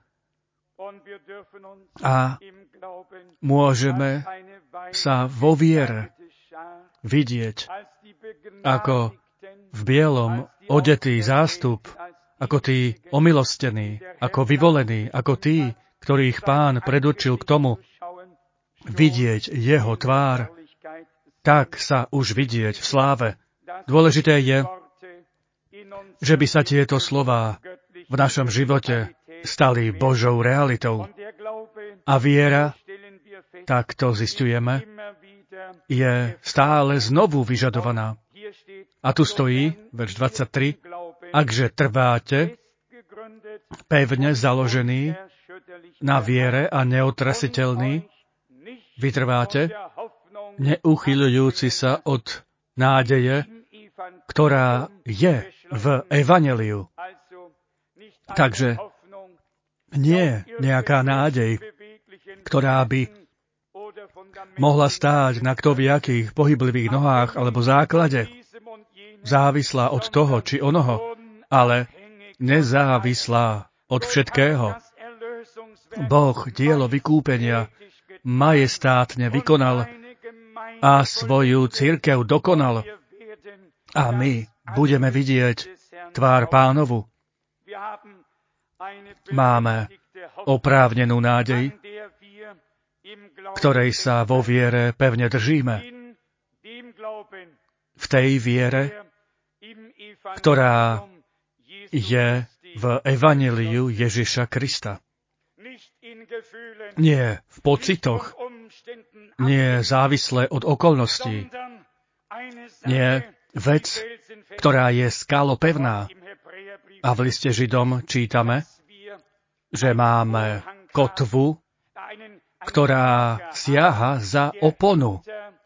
S2: A môžeme sa vo viere vidieť ako v bielom odetý zástup, ako tí omilostení, ako vyvolení, ako tí, ktorých Pán predurčil k tomu vidieť jeho tvár, tak sa už vidieť v sláve. Dôležité je, že by sa tieto slová v našom živote stali Božou realitou. A viera, tak to zisťujeme, je stále znovu vyžadovaná. A tu stojí, verš 23, akže trváte, pevne založený na viere a neotrasiteľný, vytrváte, neuchyľujúci sa od nádeje, ktorá je v evanjeliu. Takže nie nejaká nádej, ktorá by mohla stáť na kto v jakých pohyblivých nohách alebo základe, závislá od toho či onoho, ale nezávislá od všetkého. Boh dielo vykúpenia majestátne vykonal a svoju cirkev dokonal. A my budeme vidieť tvár Pánovu. Máme oprávnenú nádej, ktorej sa vo viere pevne držíme. V tej viere, ktorá je v evanjeliu Ježiša Krista. Nie v pocitoch, nie závisle od okolností, nie vec, ktorá je skalopevná. A v liste Židom čítame, že máme kotvu, ktorá siaha za oponu.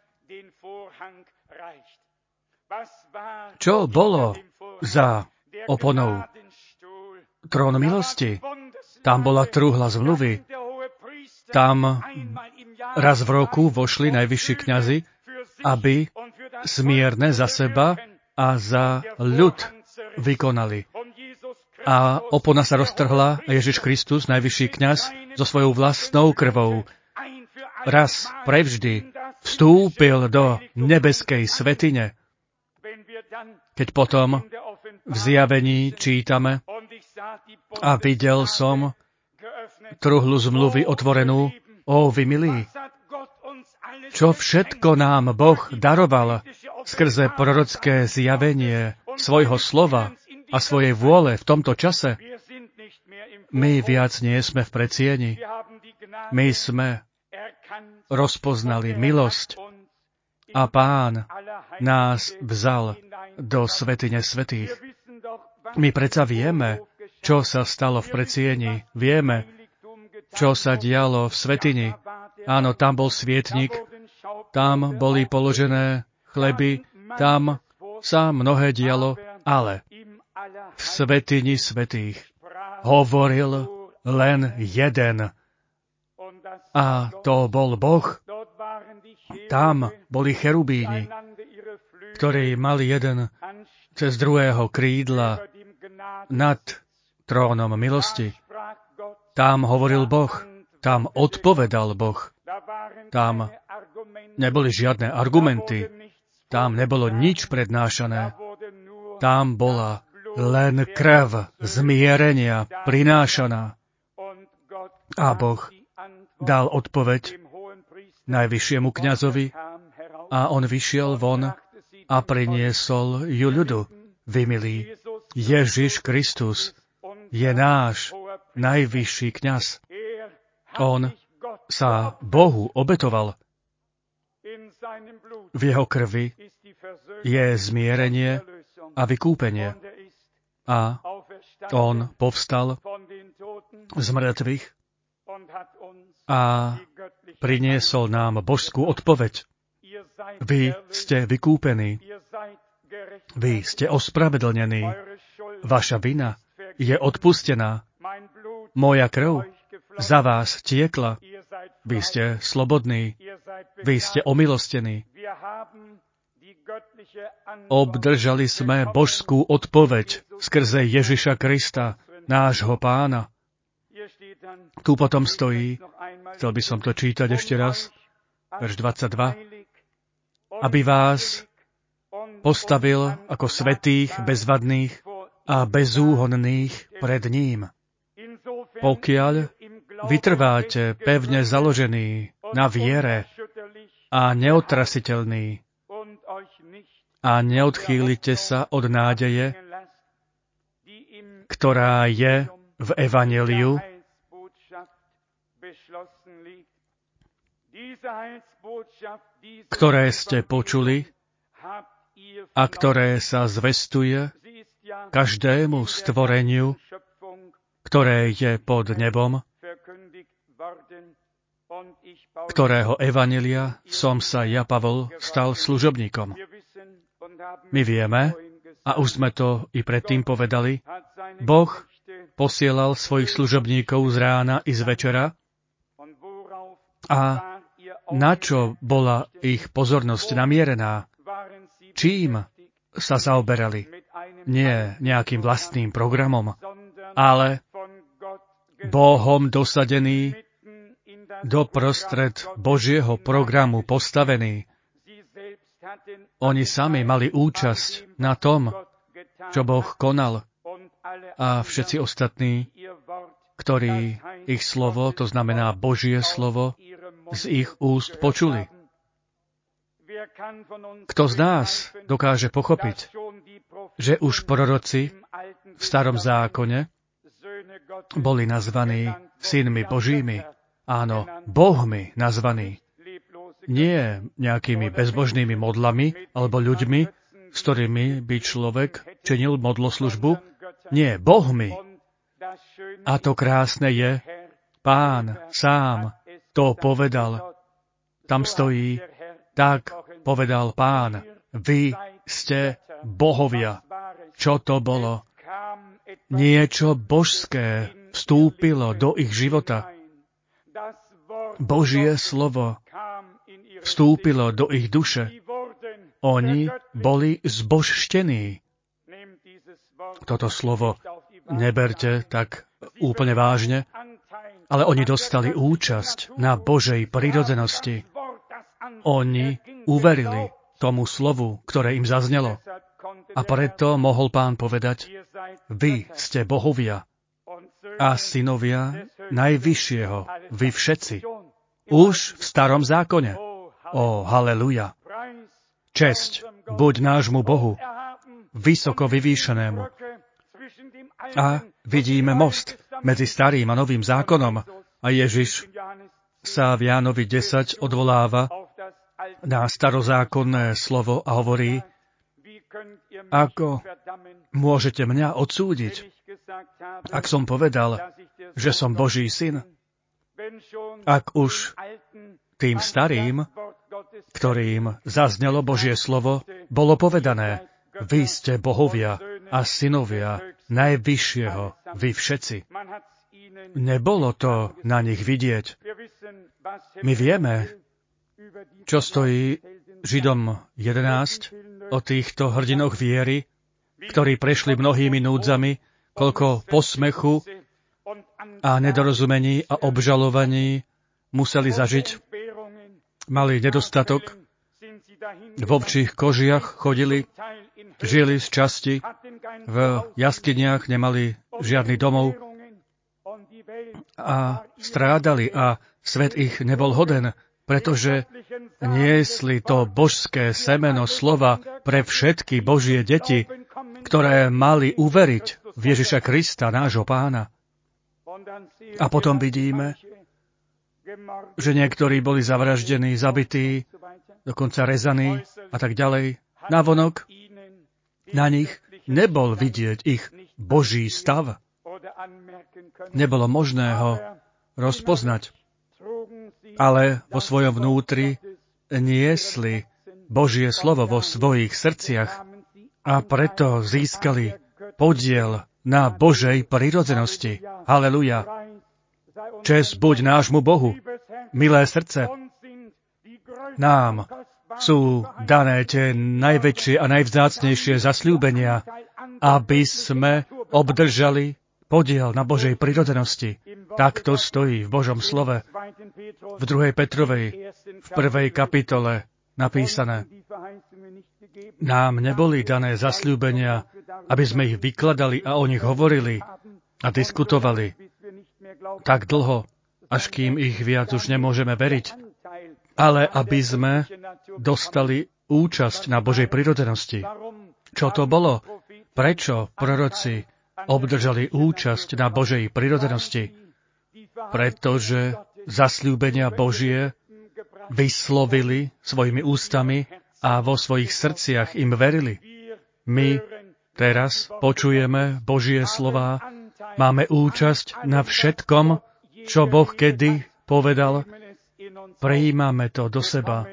S2: Čo bolo za oponou? Trón milosti. Tam bola trúhla zmluvy. Tam raz v roku vošli najvyšší kňazi, aby smierne za seba a za ľud vykonali. A opona sa roztrhla a Ježiš Kristus, najvyšší kňaz, so svojou vlastnou krvou raz prevždy vstúpil do nebeskej svätyne. Keď potom v zjavení čítame a videl som truhlu zmluvy otvorenú, ó vy milí, čo všetko nám Boh daroval skrze prorocké zjavenie svojho slova a svojej vôle v tomto čase, my viac nie sme v predsieni. My sme rozpoznali milosť a Pán nás vzal do svätyne svätých. My predsa vieme, čo sa stalo v predsieni. Vieme, čo sa dialo v svätyni. Áno, tam bol svietnik, tam boli položené chleby, tam sa mnohé dialo, ale v svätyni svätých hovoril len jeden. A to bol Boh. Tam boli cherubíni, ktorí mali jeden cez druhého krídla nad trónom milosti. Tam hovoril Boh, tam odpovedal Boh. Tam neboli žiadne argumenty, tam nebolo nič prednášané. Tam bola len krv zmierenia prinášaná. A Boh dal odpoveď najvyššiemu kňazovi a on vyšiel von a priniesol ju ľudu. Vy, milí, Ježiš Kristus je náš najvyšší kňaz. On sa Bohu obetoval. V jeho krvi je zmierenie a vykúpenie. A on povstal z mŕtvych a priniesol nám božskú odpoveď. Vy ste vykúpení. Vy ste ospravedlnení. Vaša vina je odpustená. Moja krv za vás tiekla. Vy ste slobodní. Vy ste omilostení. Obdržali sme božskú odpoveď skrze Ježiša Krista, nášho Pána. Tu potom stojí, chcel by som to čítať ešte raz, verš 22, aby vás postavil ako svätých, bezvadných a bezúhonných pred ním. Pokiaľ vytrváte pevne založení na viere a neotrasiteľní a neodchýlite sa od nádeje, ktorá je v evanjeliu, ktoré ste počuli a ktoré sa zvestuje každému stvoreniu, ktoré je pod nebom, ktorého evanjelia som sa ja, Pavol, stal služobníkom. My vieme, a už sme to i predtým povedali, Boh posielal svojich služobníkov z rána i z večera a na čo bola ich pozornosť namierená? Čím sa zaoberali? Nie nejakým vlastným programom, ale Bohom dosadený, doprostred Božieho programu postavený. Oni sami mali účasť na tom, čo Boh konal, a všetci ostatní, ktorí ich slovo, to znamená Božie slovo, z ich úst počuli. Kto z nás dokáže pochopiť, že už proroci v Starom zákone boli nazvaní synmi Božími, áno, Bohmi nazvaní, nie nejakými bezbožnými modlami alebo ľuďmi, s ktorými by človek činil modloslužbu, nie, Bohmi. A to krásne je, Pán sám to povedal. Tam stojí, tak povedal Pán, vy ste bohovia. Čo to bolo? Niečo božské vstúpilo do ich života. Božie slovo vstúpilo do ich duše. Oni boli zbožštení. Toto slovo neberte tak úplne vážne, ale oni dostali účasť na Božej prirodzenosti. Oni uverili tomu slovu, ktoré im zaznelo. A preto mohol Pán povedať, vy ste bohovia a synovia Najvyššieho, vy všetci. Už v Starom zákone. Ó, haleluja. Česť buď nášmu Bohu, vysoko vyvýšenému, A vidíme most medzi starým a novým zákonom. A Ježiš sa v Jánovi 10 odvoláva na starozákonné slovo a hovorí, ako môžete mňa odsúdiť, ak som povedal, že som Boží syn, ak už tým starým, ktorým zaznelo Božie slovo, bolo povedané, vy ste bohovia a synovia najvyššieho, vy všetci. Nebolo to na nich vidieť. My vieme, čo stojí Židom 11 o týchto hrdinoch viery, ktorí prešli mnohými núdzami, koľko posmechu a nedorozumení a obžalovaní museli zažiť. Mali nedostatok, v ovčích kožiach chodili, žili z časti, v jaskyniach nemali žiadny domov a strádali a svet ich nebol hoden, pretože niesli to božské semeno slova pre všetky Božie deti, ktoré mali uveriť v Ježiša Krista, nášho Pána. A potom vidíme, že niektorí boli zavraždení, zabití, dokonca rezaní a tak ďalej. Navonok na nich nebol vidieť ich Boží stav. Nebolo možné ho rozpoznať. Ale vo svojom vnútri niesli Božie slovo vo svojich srdciach a preto získali podiel na Božej prirodzenosti. Haleluja. Česť buď nášmu Bohu. Milé srdce, nám sú dané tie najväčšie a najvzácnejšie zasľúbenia, aby sme obdržali podiel na Božej prirodzenosti. Tak to stojí v Božom slove. V 2. Petrovej, v 1. kapitole napísané. Nám neboli dané zasľúbenia, aby sme ich vykladali a o nich hovorili a diskutovali tak dlho, až kým ich viac už nemôžeme veriť, ale aby sme dostali účasť na Božej prirodzenosti. Čo to bolo? Prečo proroci obdržali účasť na Božej prirodzenosti? Pretože zasľúbenia Božie vyslovili svojimi ústami a vo svojich srdciach im verili. My teraz počujeme Božie slová, máme účasť na všetkom, čo Boh kedy povedal, prijímame to do seba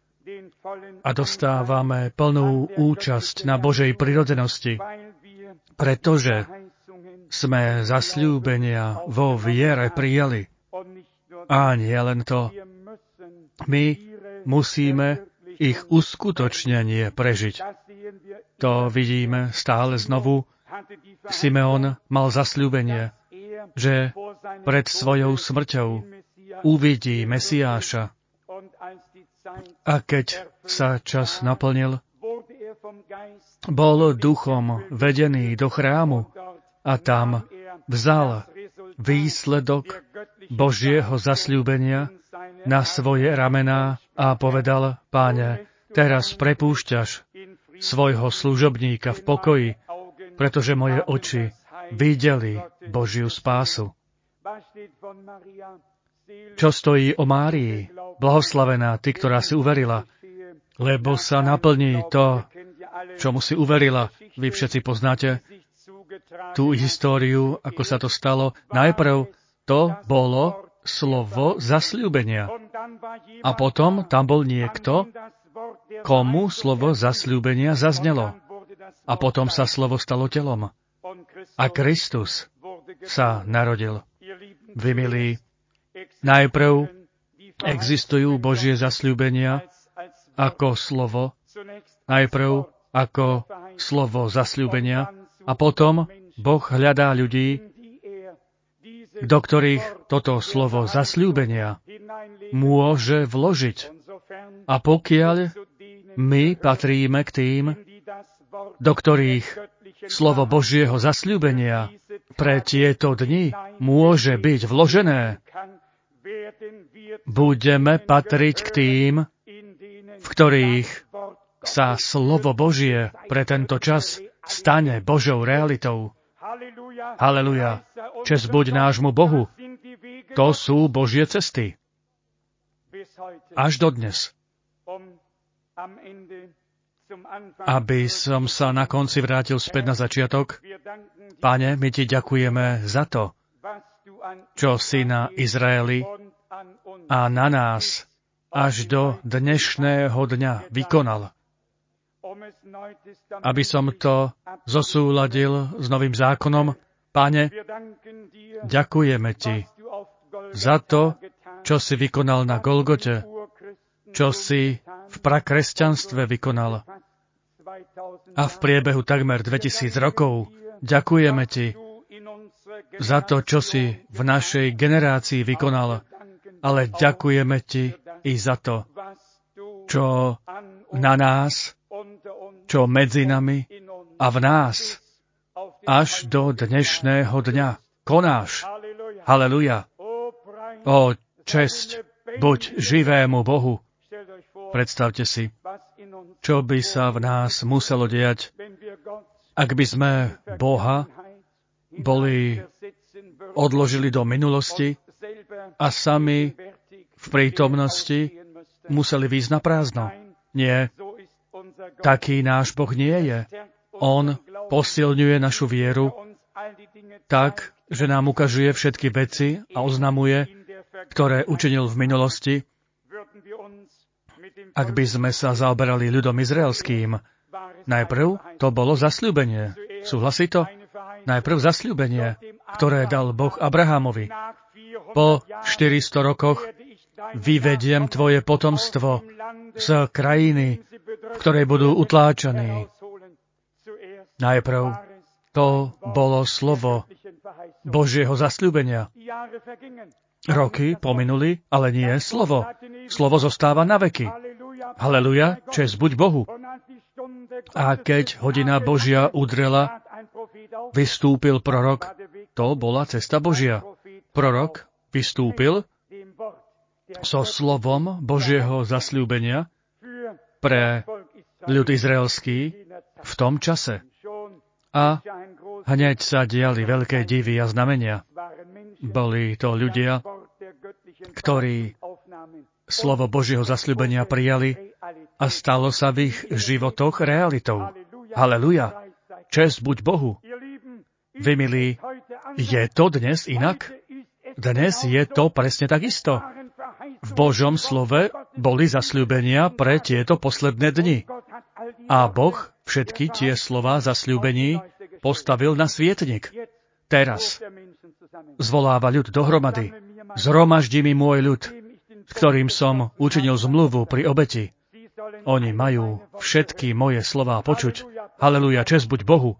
S2: a dostávame plnú účasť na Božej prirodzenosti, pretože sme zasľúbenia vo viere prijali. A nie len to. My musíme ich uskutočnenie prežiť. To vidíme stále znovu. Simeon mal zasľúbenie, že pred svojou smrťou uvidí Mesiáša. A keď sa čas naplnil, bol duchom vedený do chrámu a tam vzal výsledok Božieho zasľúbenia na svoje ramená a povedal, Páne, teraz prepúšťaš svojho služobníka v pokoji, pretože moje oči videli Božiu spásu. Čo stojí o Márii? Blahoslavená ty, ktorá si uverila, lebo sa naplní to, čomu si uverila. Vy všetci poznáte tú históriu, ako sa to stalo. Najprv to bolo slovo zasľúbenia. A potom tam bol niekto, komu slovo zasľúbenia zaznelo. A potom sa slovo stalo telom. A Kristus sa narodil. Vy, milí, najprv existujú Božie zasľúbenia ako slovo, najprv ako slovo zasľúbenia, a potom Boh hľadá ľudí, do ktorých toto slovo zasľúbenia môže vložiť. A pokiaľ my patríme k tým, do ktorých slovo Božieho zasľúbenia pre tieto dni môže byť vložené, budeme patriť k tým, v ktorých sa slovo Božie pre tento čas stane Božou realitou. Haleluja. Česť buď nášmu Bohu. To sú Božie cesty. Až dodnes. Aby som sa na konci vrátil späť na začiatok. Pane, my ti ďakujeme za to, čo si na Izraeli a na nás až do dnešného dňa vykonal. Aby som to zosúladil s novým zákonom, Pane, ďakujeme ti za to, čo si vykonal na Golgote, čo si v prakresťanstve vykonal. A v priebehu takmer 2000 rokov ďakujeme ti za to, čo si v našej generácii vykonal, ale ďakujeme ti i za to, čo na nás, čo medzi nami a v nás až do dnešného dňa konáš. Haleluja. O česť buď živému Bohu. Predstavte si, čo by sa v nás muselo diať, ak by sme Boha odložili do minulosti a sami v prítomnosti museli výjsť na prázdno. Nie, taký náš Boh nie je. On posilňuje našu vieru tak, že nám ukazuje všetky veci a oznamuje, ktoré učinil v minulosti. Ak by sme sa zaoberali ľudom izraelským, najprv to bolo zasľúbenie. Súhlasí to? Najprv zasľúbenie, ktoré dal Boh Abrahamovi. Po 400 rokoch vyvediem tvoje potomstvo z krajiny, v ktorej budú utláčaní. Najprv to bolo slovo Božieho zasľúbenia. Roky pominuli, ale nie slovo. Slovo zostáva na veky. Haleluja, česť buď Bohu. A keď hodina Božia udrela, vystúpil prorok. To bola cesta Božia. Prorok vystúpil so slovom Božieho zasľúbenia pre ľud izraelský v tom čase. A hneď sa diali veľké divy a znamenia. Boli to ľudia, ktorí slovo Božieho zasľúbenia prijali a stalo sa v ich životoch realitou. Haleluja! Česť buď Bohu! Vy, milí, je to dnes inak? Dnes je to presne takisto. V Božom slove boli zasľúbenia pre tieto posledné dni. A Boh všetky tie slová zasľúbení postavil na svietnik. Teraz zvoláva ľud dohromady. Zhromaždi mi môj ľud, s ktorým som učinil zmluvu pri obeti. Oni majú všetky moje slová počuť. Haleluja, česť buď Bohu.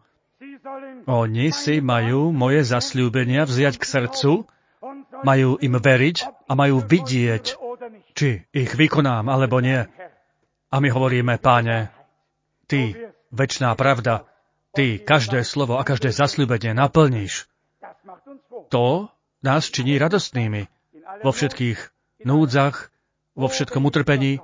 S2: Oni si majú moje zasľúbenia vziať k srdcu, majú im veriť a majú vidieť, či ich vykonám alebo nie. A my hovoríme, Páne, ty, večná pravda, ty každé slovo a každé zasľúbenie naplníš. To nás činí radostnými vo všetkých núdzach, vo všetkom utrpení,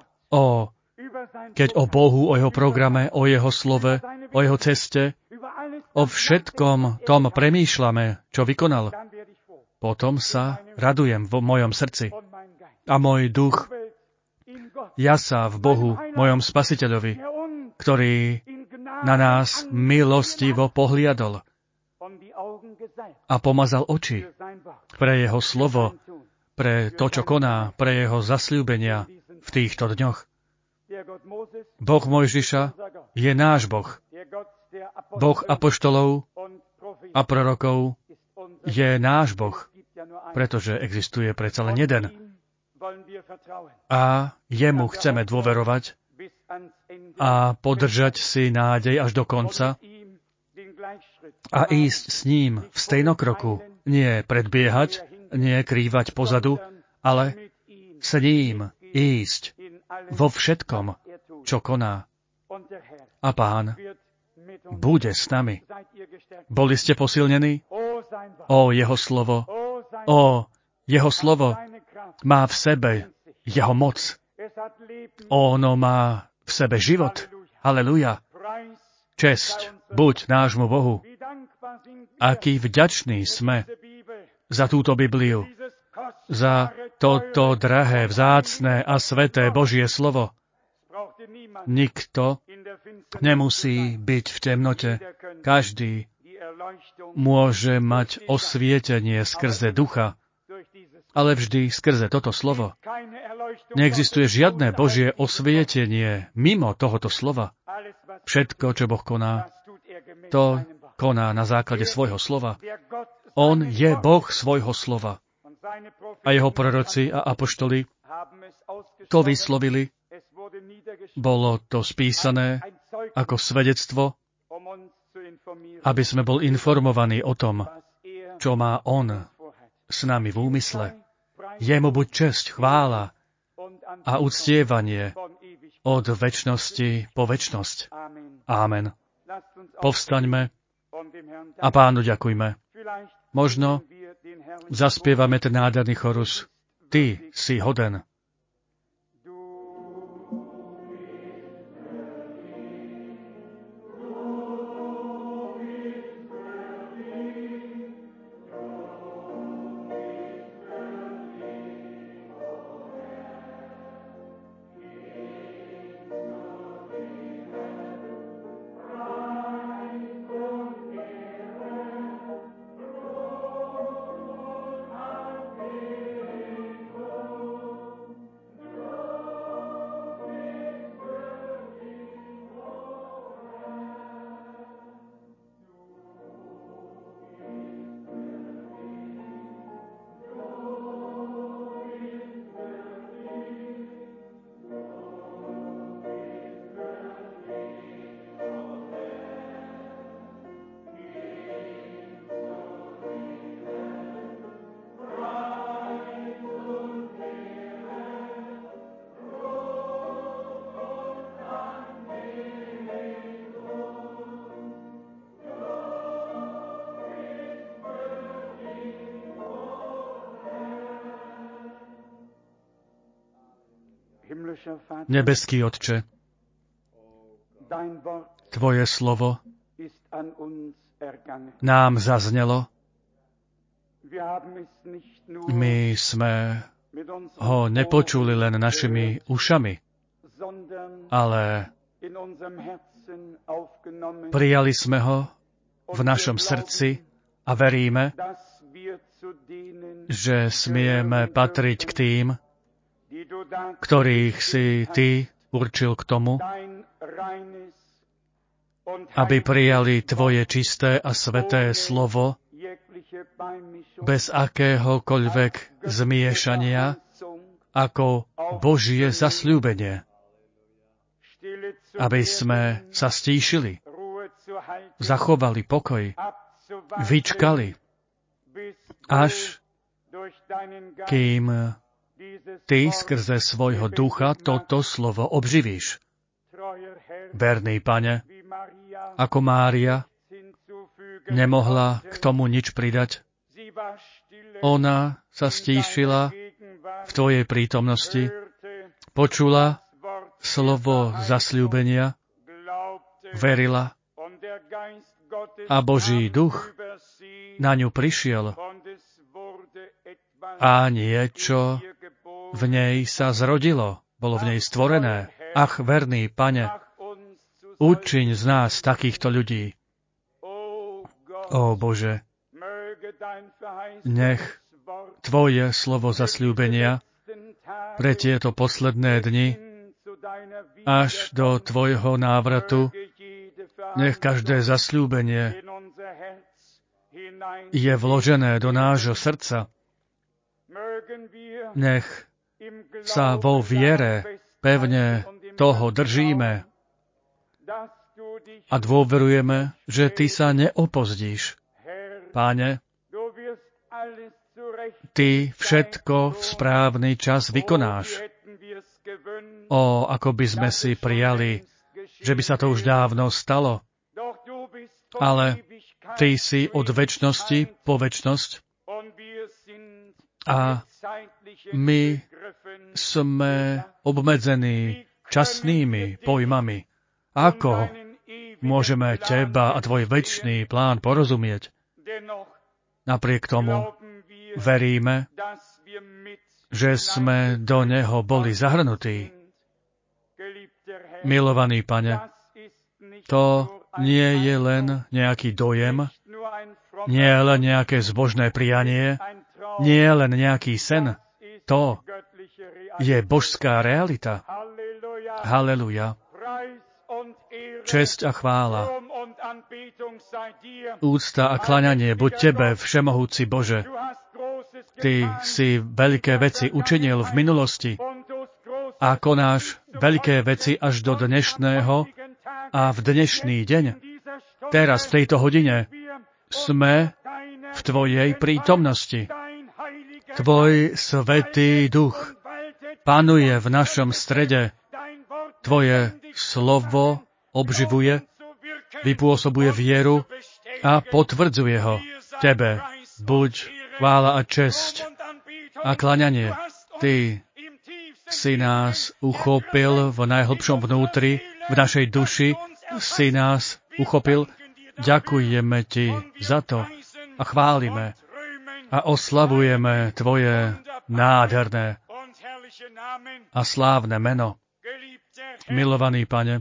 S2: keď o Bohu, o jeho programe, o jeho slove, o jeho ceste, o všetkom tom premýšľame, čo vykonal. Potom sa radujem vo mojom srdci. A môj duch jasá v Bohu, mojom Spasiteľovi, ktorý na nás milostivo pohliadol a pomazal oči pre jeho slovo, pre to, čo koná, pre jeho zasľúbenia v týchto dňoch. Boh Mojžiša je náš Boh. Boh apoštolov a prorokov je náš Boh, pretože existuje predsa len jeden. A jemu chceme dôverovať a podržať si nádej až do konca a ísť s ním v stejnokroku, nie predbiehať, nie krývať pozadu, ale s ním ísť vo všetkom, čo koná. A Pán bude s nami. Boli ste posilnení? Jeho slovo. Jeho slovo má v sebe jeho moc. Ono má v sebe život. Halelúja. Česť buď nášmu Bohu. aký vďační sme za túto Bibliu, za toto drahé, vzácne a sveté Božie slovo. Nikto nemusí byť v temnote. Každý môže mať osvietenie skrze ducha, ale vždy skrze toto slovo. Neexistuje žiadne Božie osvietenie mimo tohoto slova. Všetko, čo Boh koná, to koná na základe svojho slova. On je Boh svojho slova. A jeho proroci a apoštoli to vyslovili. Bolo to spísané ako svedectvo, aby sme boli informovaní o tom, čo má on s nami v úmysle. Jemu buď česť, chvála a uctievanie od večnosti po večnosť. Amen. Povstaňme a Pánu ďakujme. Možno zaspievame ten nádherný chorus. Ty si hoden. Nebeský Otče, Tvoje slovo nám zaznelo. My sme ho nepočuli len našimi ušami, ale prijali sme ho v našom srdci a veríme, že smieme patriť k tým, ktorých si Ty určil k tomu, aby prijali Tvoje čisté a sveté slovo bez akéhokoľvek zmiešania ako Božie zasľúbenie. Aby sme sa stíšili, zachovali pokoj, vyčkali, až kým Ty skrze svojho ducha toto slovo obživíš. Verný Pane, ako Mária nemohla k tomu nič pridať. Ona sa stíšila v Tvojej prítomnosti, počula slovo zasľúbenia, verila a Boží duch na ňu prišiel a niečo v nej sa zrodilo, bolo v nej stvorené. Ach, verný Pane, učiň z nás takýchto ľudí. Ó Bože, nech Tvoje slovo zasľúbenia pre tieto posledné dni až do Tvojho návratu, nech každé zasľúbenie je vložené do nášho srdca. Nech sa vo viere pevne toho držíme a dôverujeme, že Ty sa neopozdíš. Páne, Ty všetko v správny čas vykonáš. Ó, ako by sme si prijali, že by sa to už dávno stalo. Ale Ty si od večnosti po večnosť a my sme obmedzení časnými pojmami. Ako môžeme Teba a Tvoj večný plán porozumieť? Napriek tomu veríme, že sme do neho boli zahrnutí. Milovaný Pane, to nie je len nejaký dojem, nie je len nejaké zbožné prianie, nie je len nejaký sen. To je božská realita. Haleluja. Česť a chvála, úcta a klaňanie buď Tebe, všemohúci Bože. Ty si veľké veci učinil v minulosti a konáš veľké veci až do dnešného a v dnešný deň. Teraz, v tejto hodine, sme v Tvojej prítomnosti. Tvoj Svätý Duch panuje v našom strede. Tvoje slovo obživuje, vypôsobuje vieru a potvrdzuje ho. Tebe buď chvála a česť a klaňanie. Ty si nás uchopil v najhlbšom vnútri, v našej duši si nás uchopil. Ďakujeme Ti za to a chválime a oslavujeme Tvoje nádherné a slávne meno. Milovaný Pane,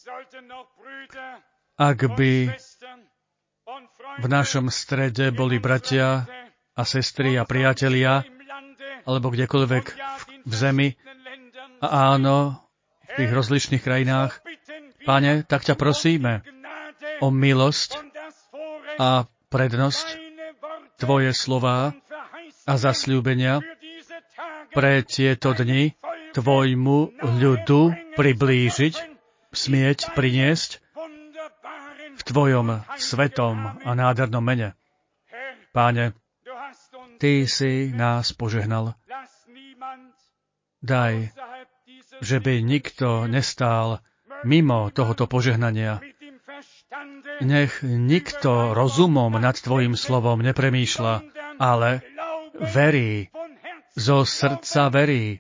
S2: ak by v našom strede boli bratia a sestry a priatelia, alebo kdekoľvek v zemi, a áno, v tých rozličných krajinách, Pane, tak ťa prosíme o milosť a prednosť Tvoje slová a zasľúbenia pre tieto dni Tvojmu ľudu priblížiť, smieť, priniesť v Tvojom svetom a nádhernom mene. Páne, Ty si nás požehnal. Daj, že by nikto nestál mimo tohoto požehnania. Nech nikto rozumom nad Tvojim slovom nepremýšľa, ale verí, zo srdca verí,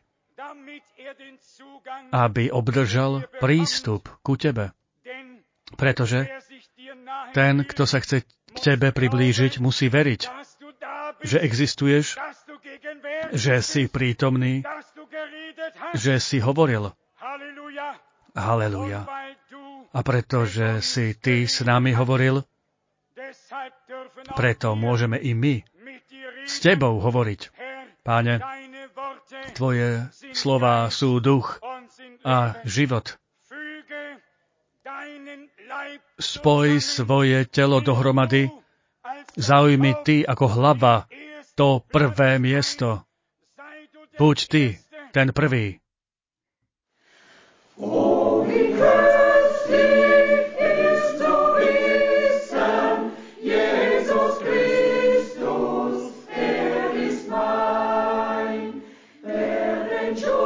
S2: aby obdržal prístup ku Tebe. Pretože ten, kto sa chce k Tebe priblížiť, musí veriť, že existuješ, že si prítomný, že si hovoril. Haleluja. A pretože si Ty s nami hovoril, preto môžeme i my s Tebou hovoriť. Páne, Tvoje slová sú duch a život. Spoj svoje telo dohromady, zaujmi Ty ako hlava to prvé miesto. Buď Ty ten prvý.
S3: Joy.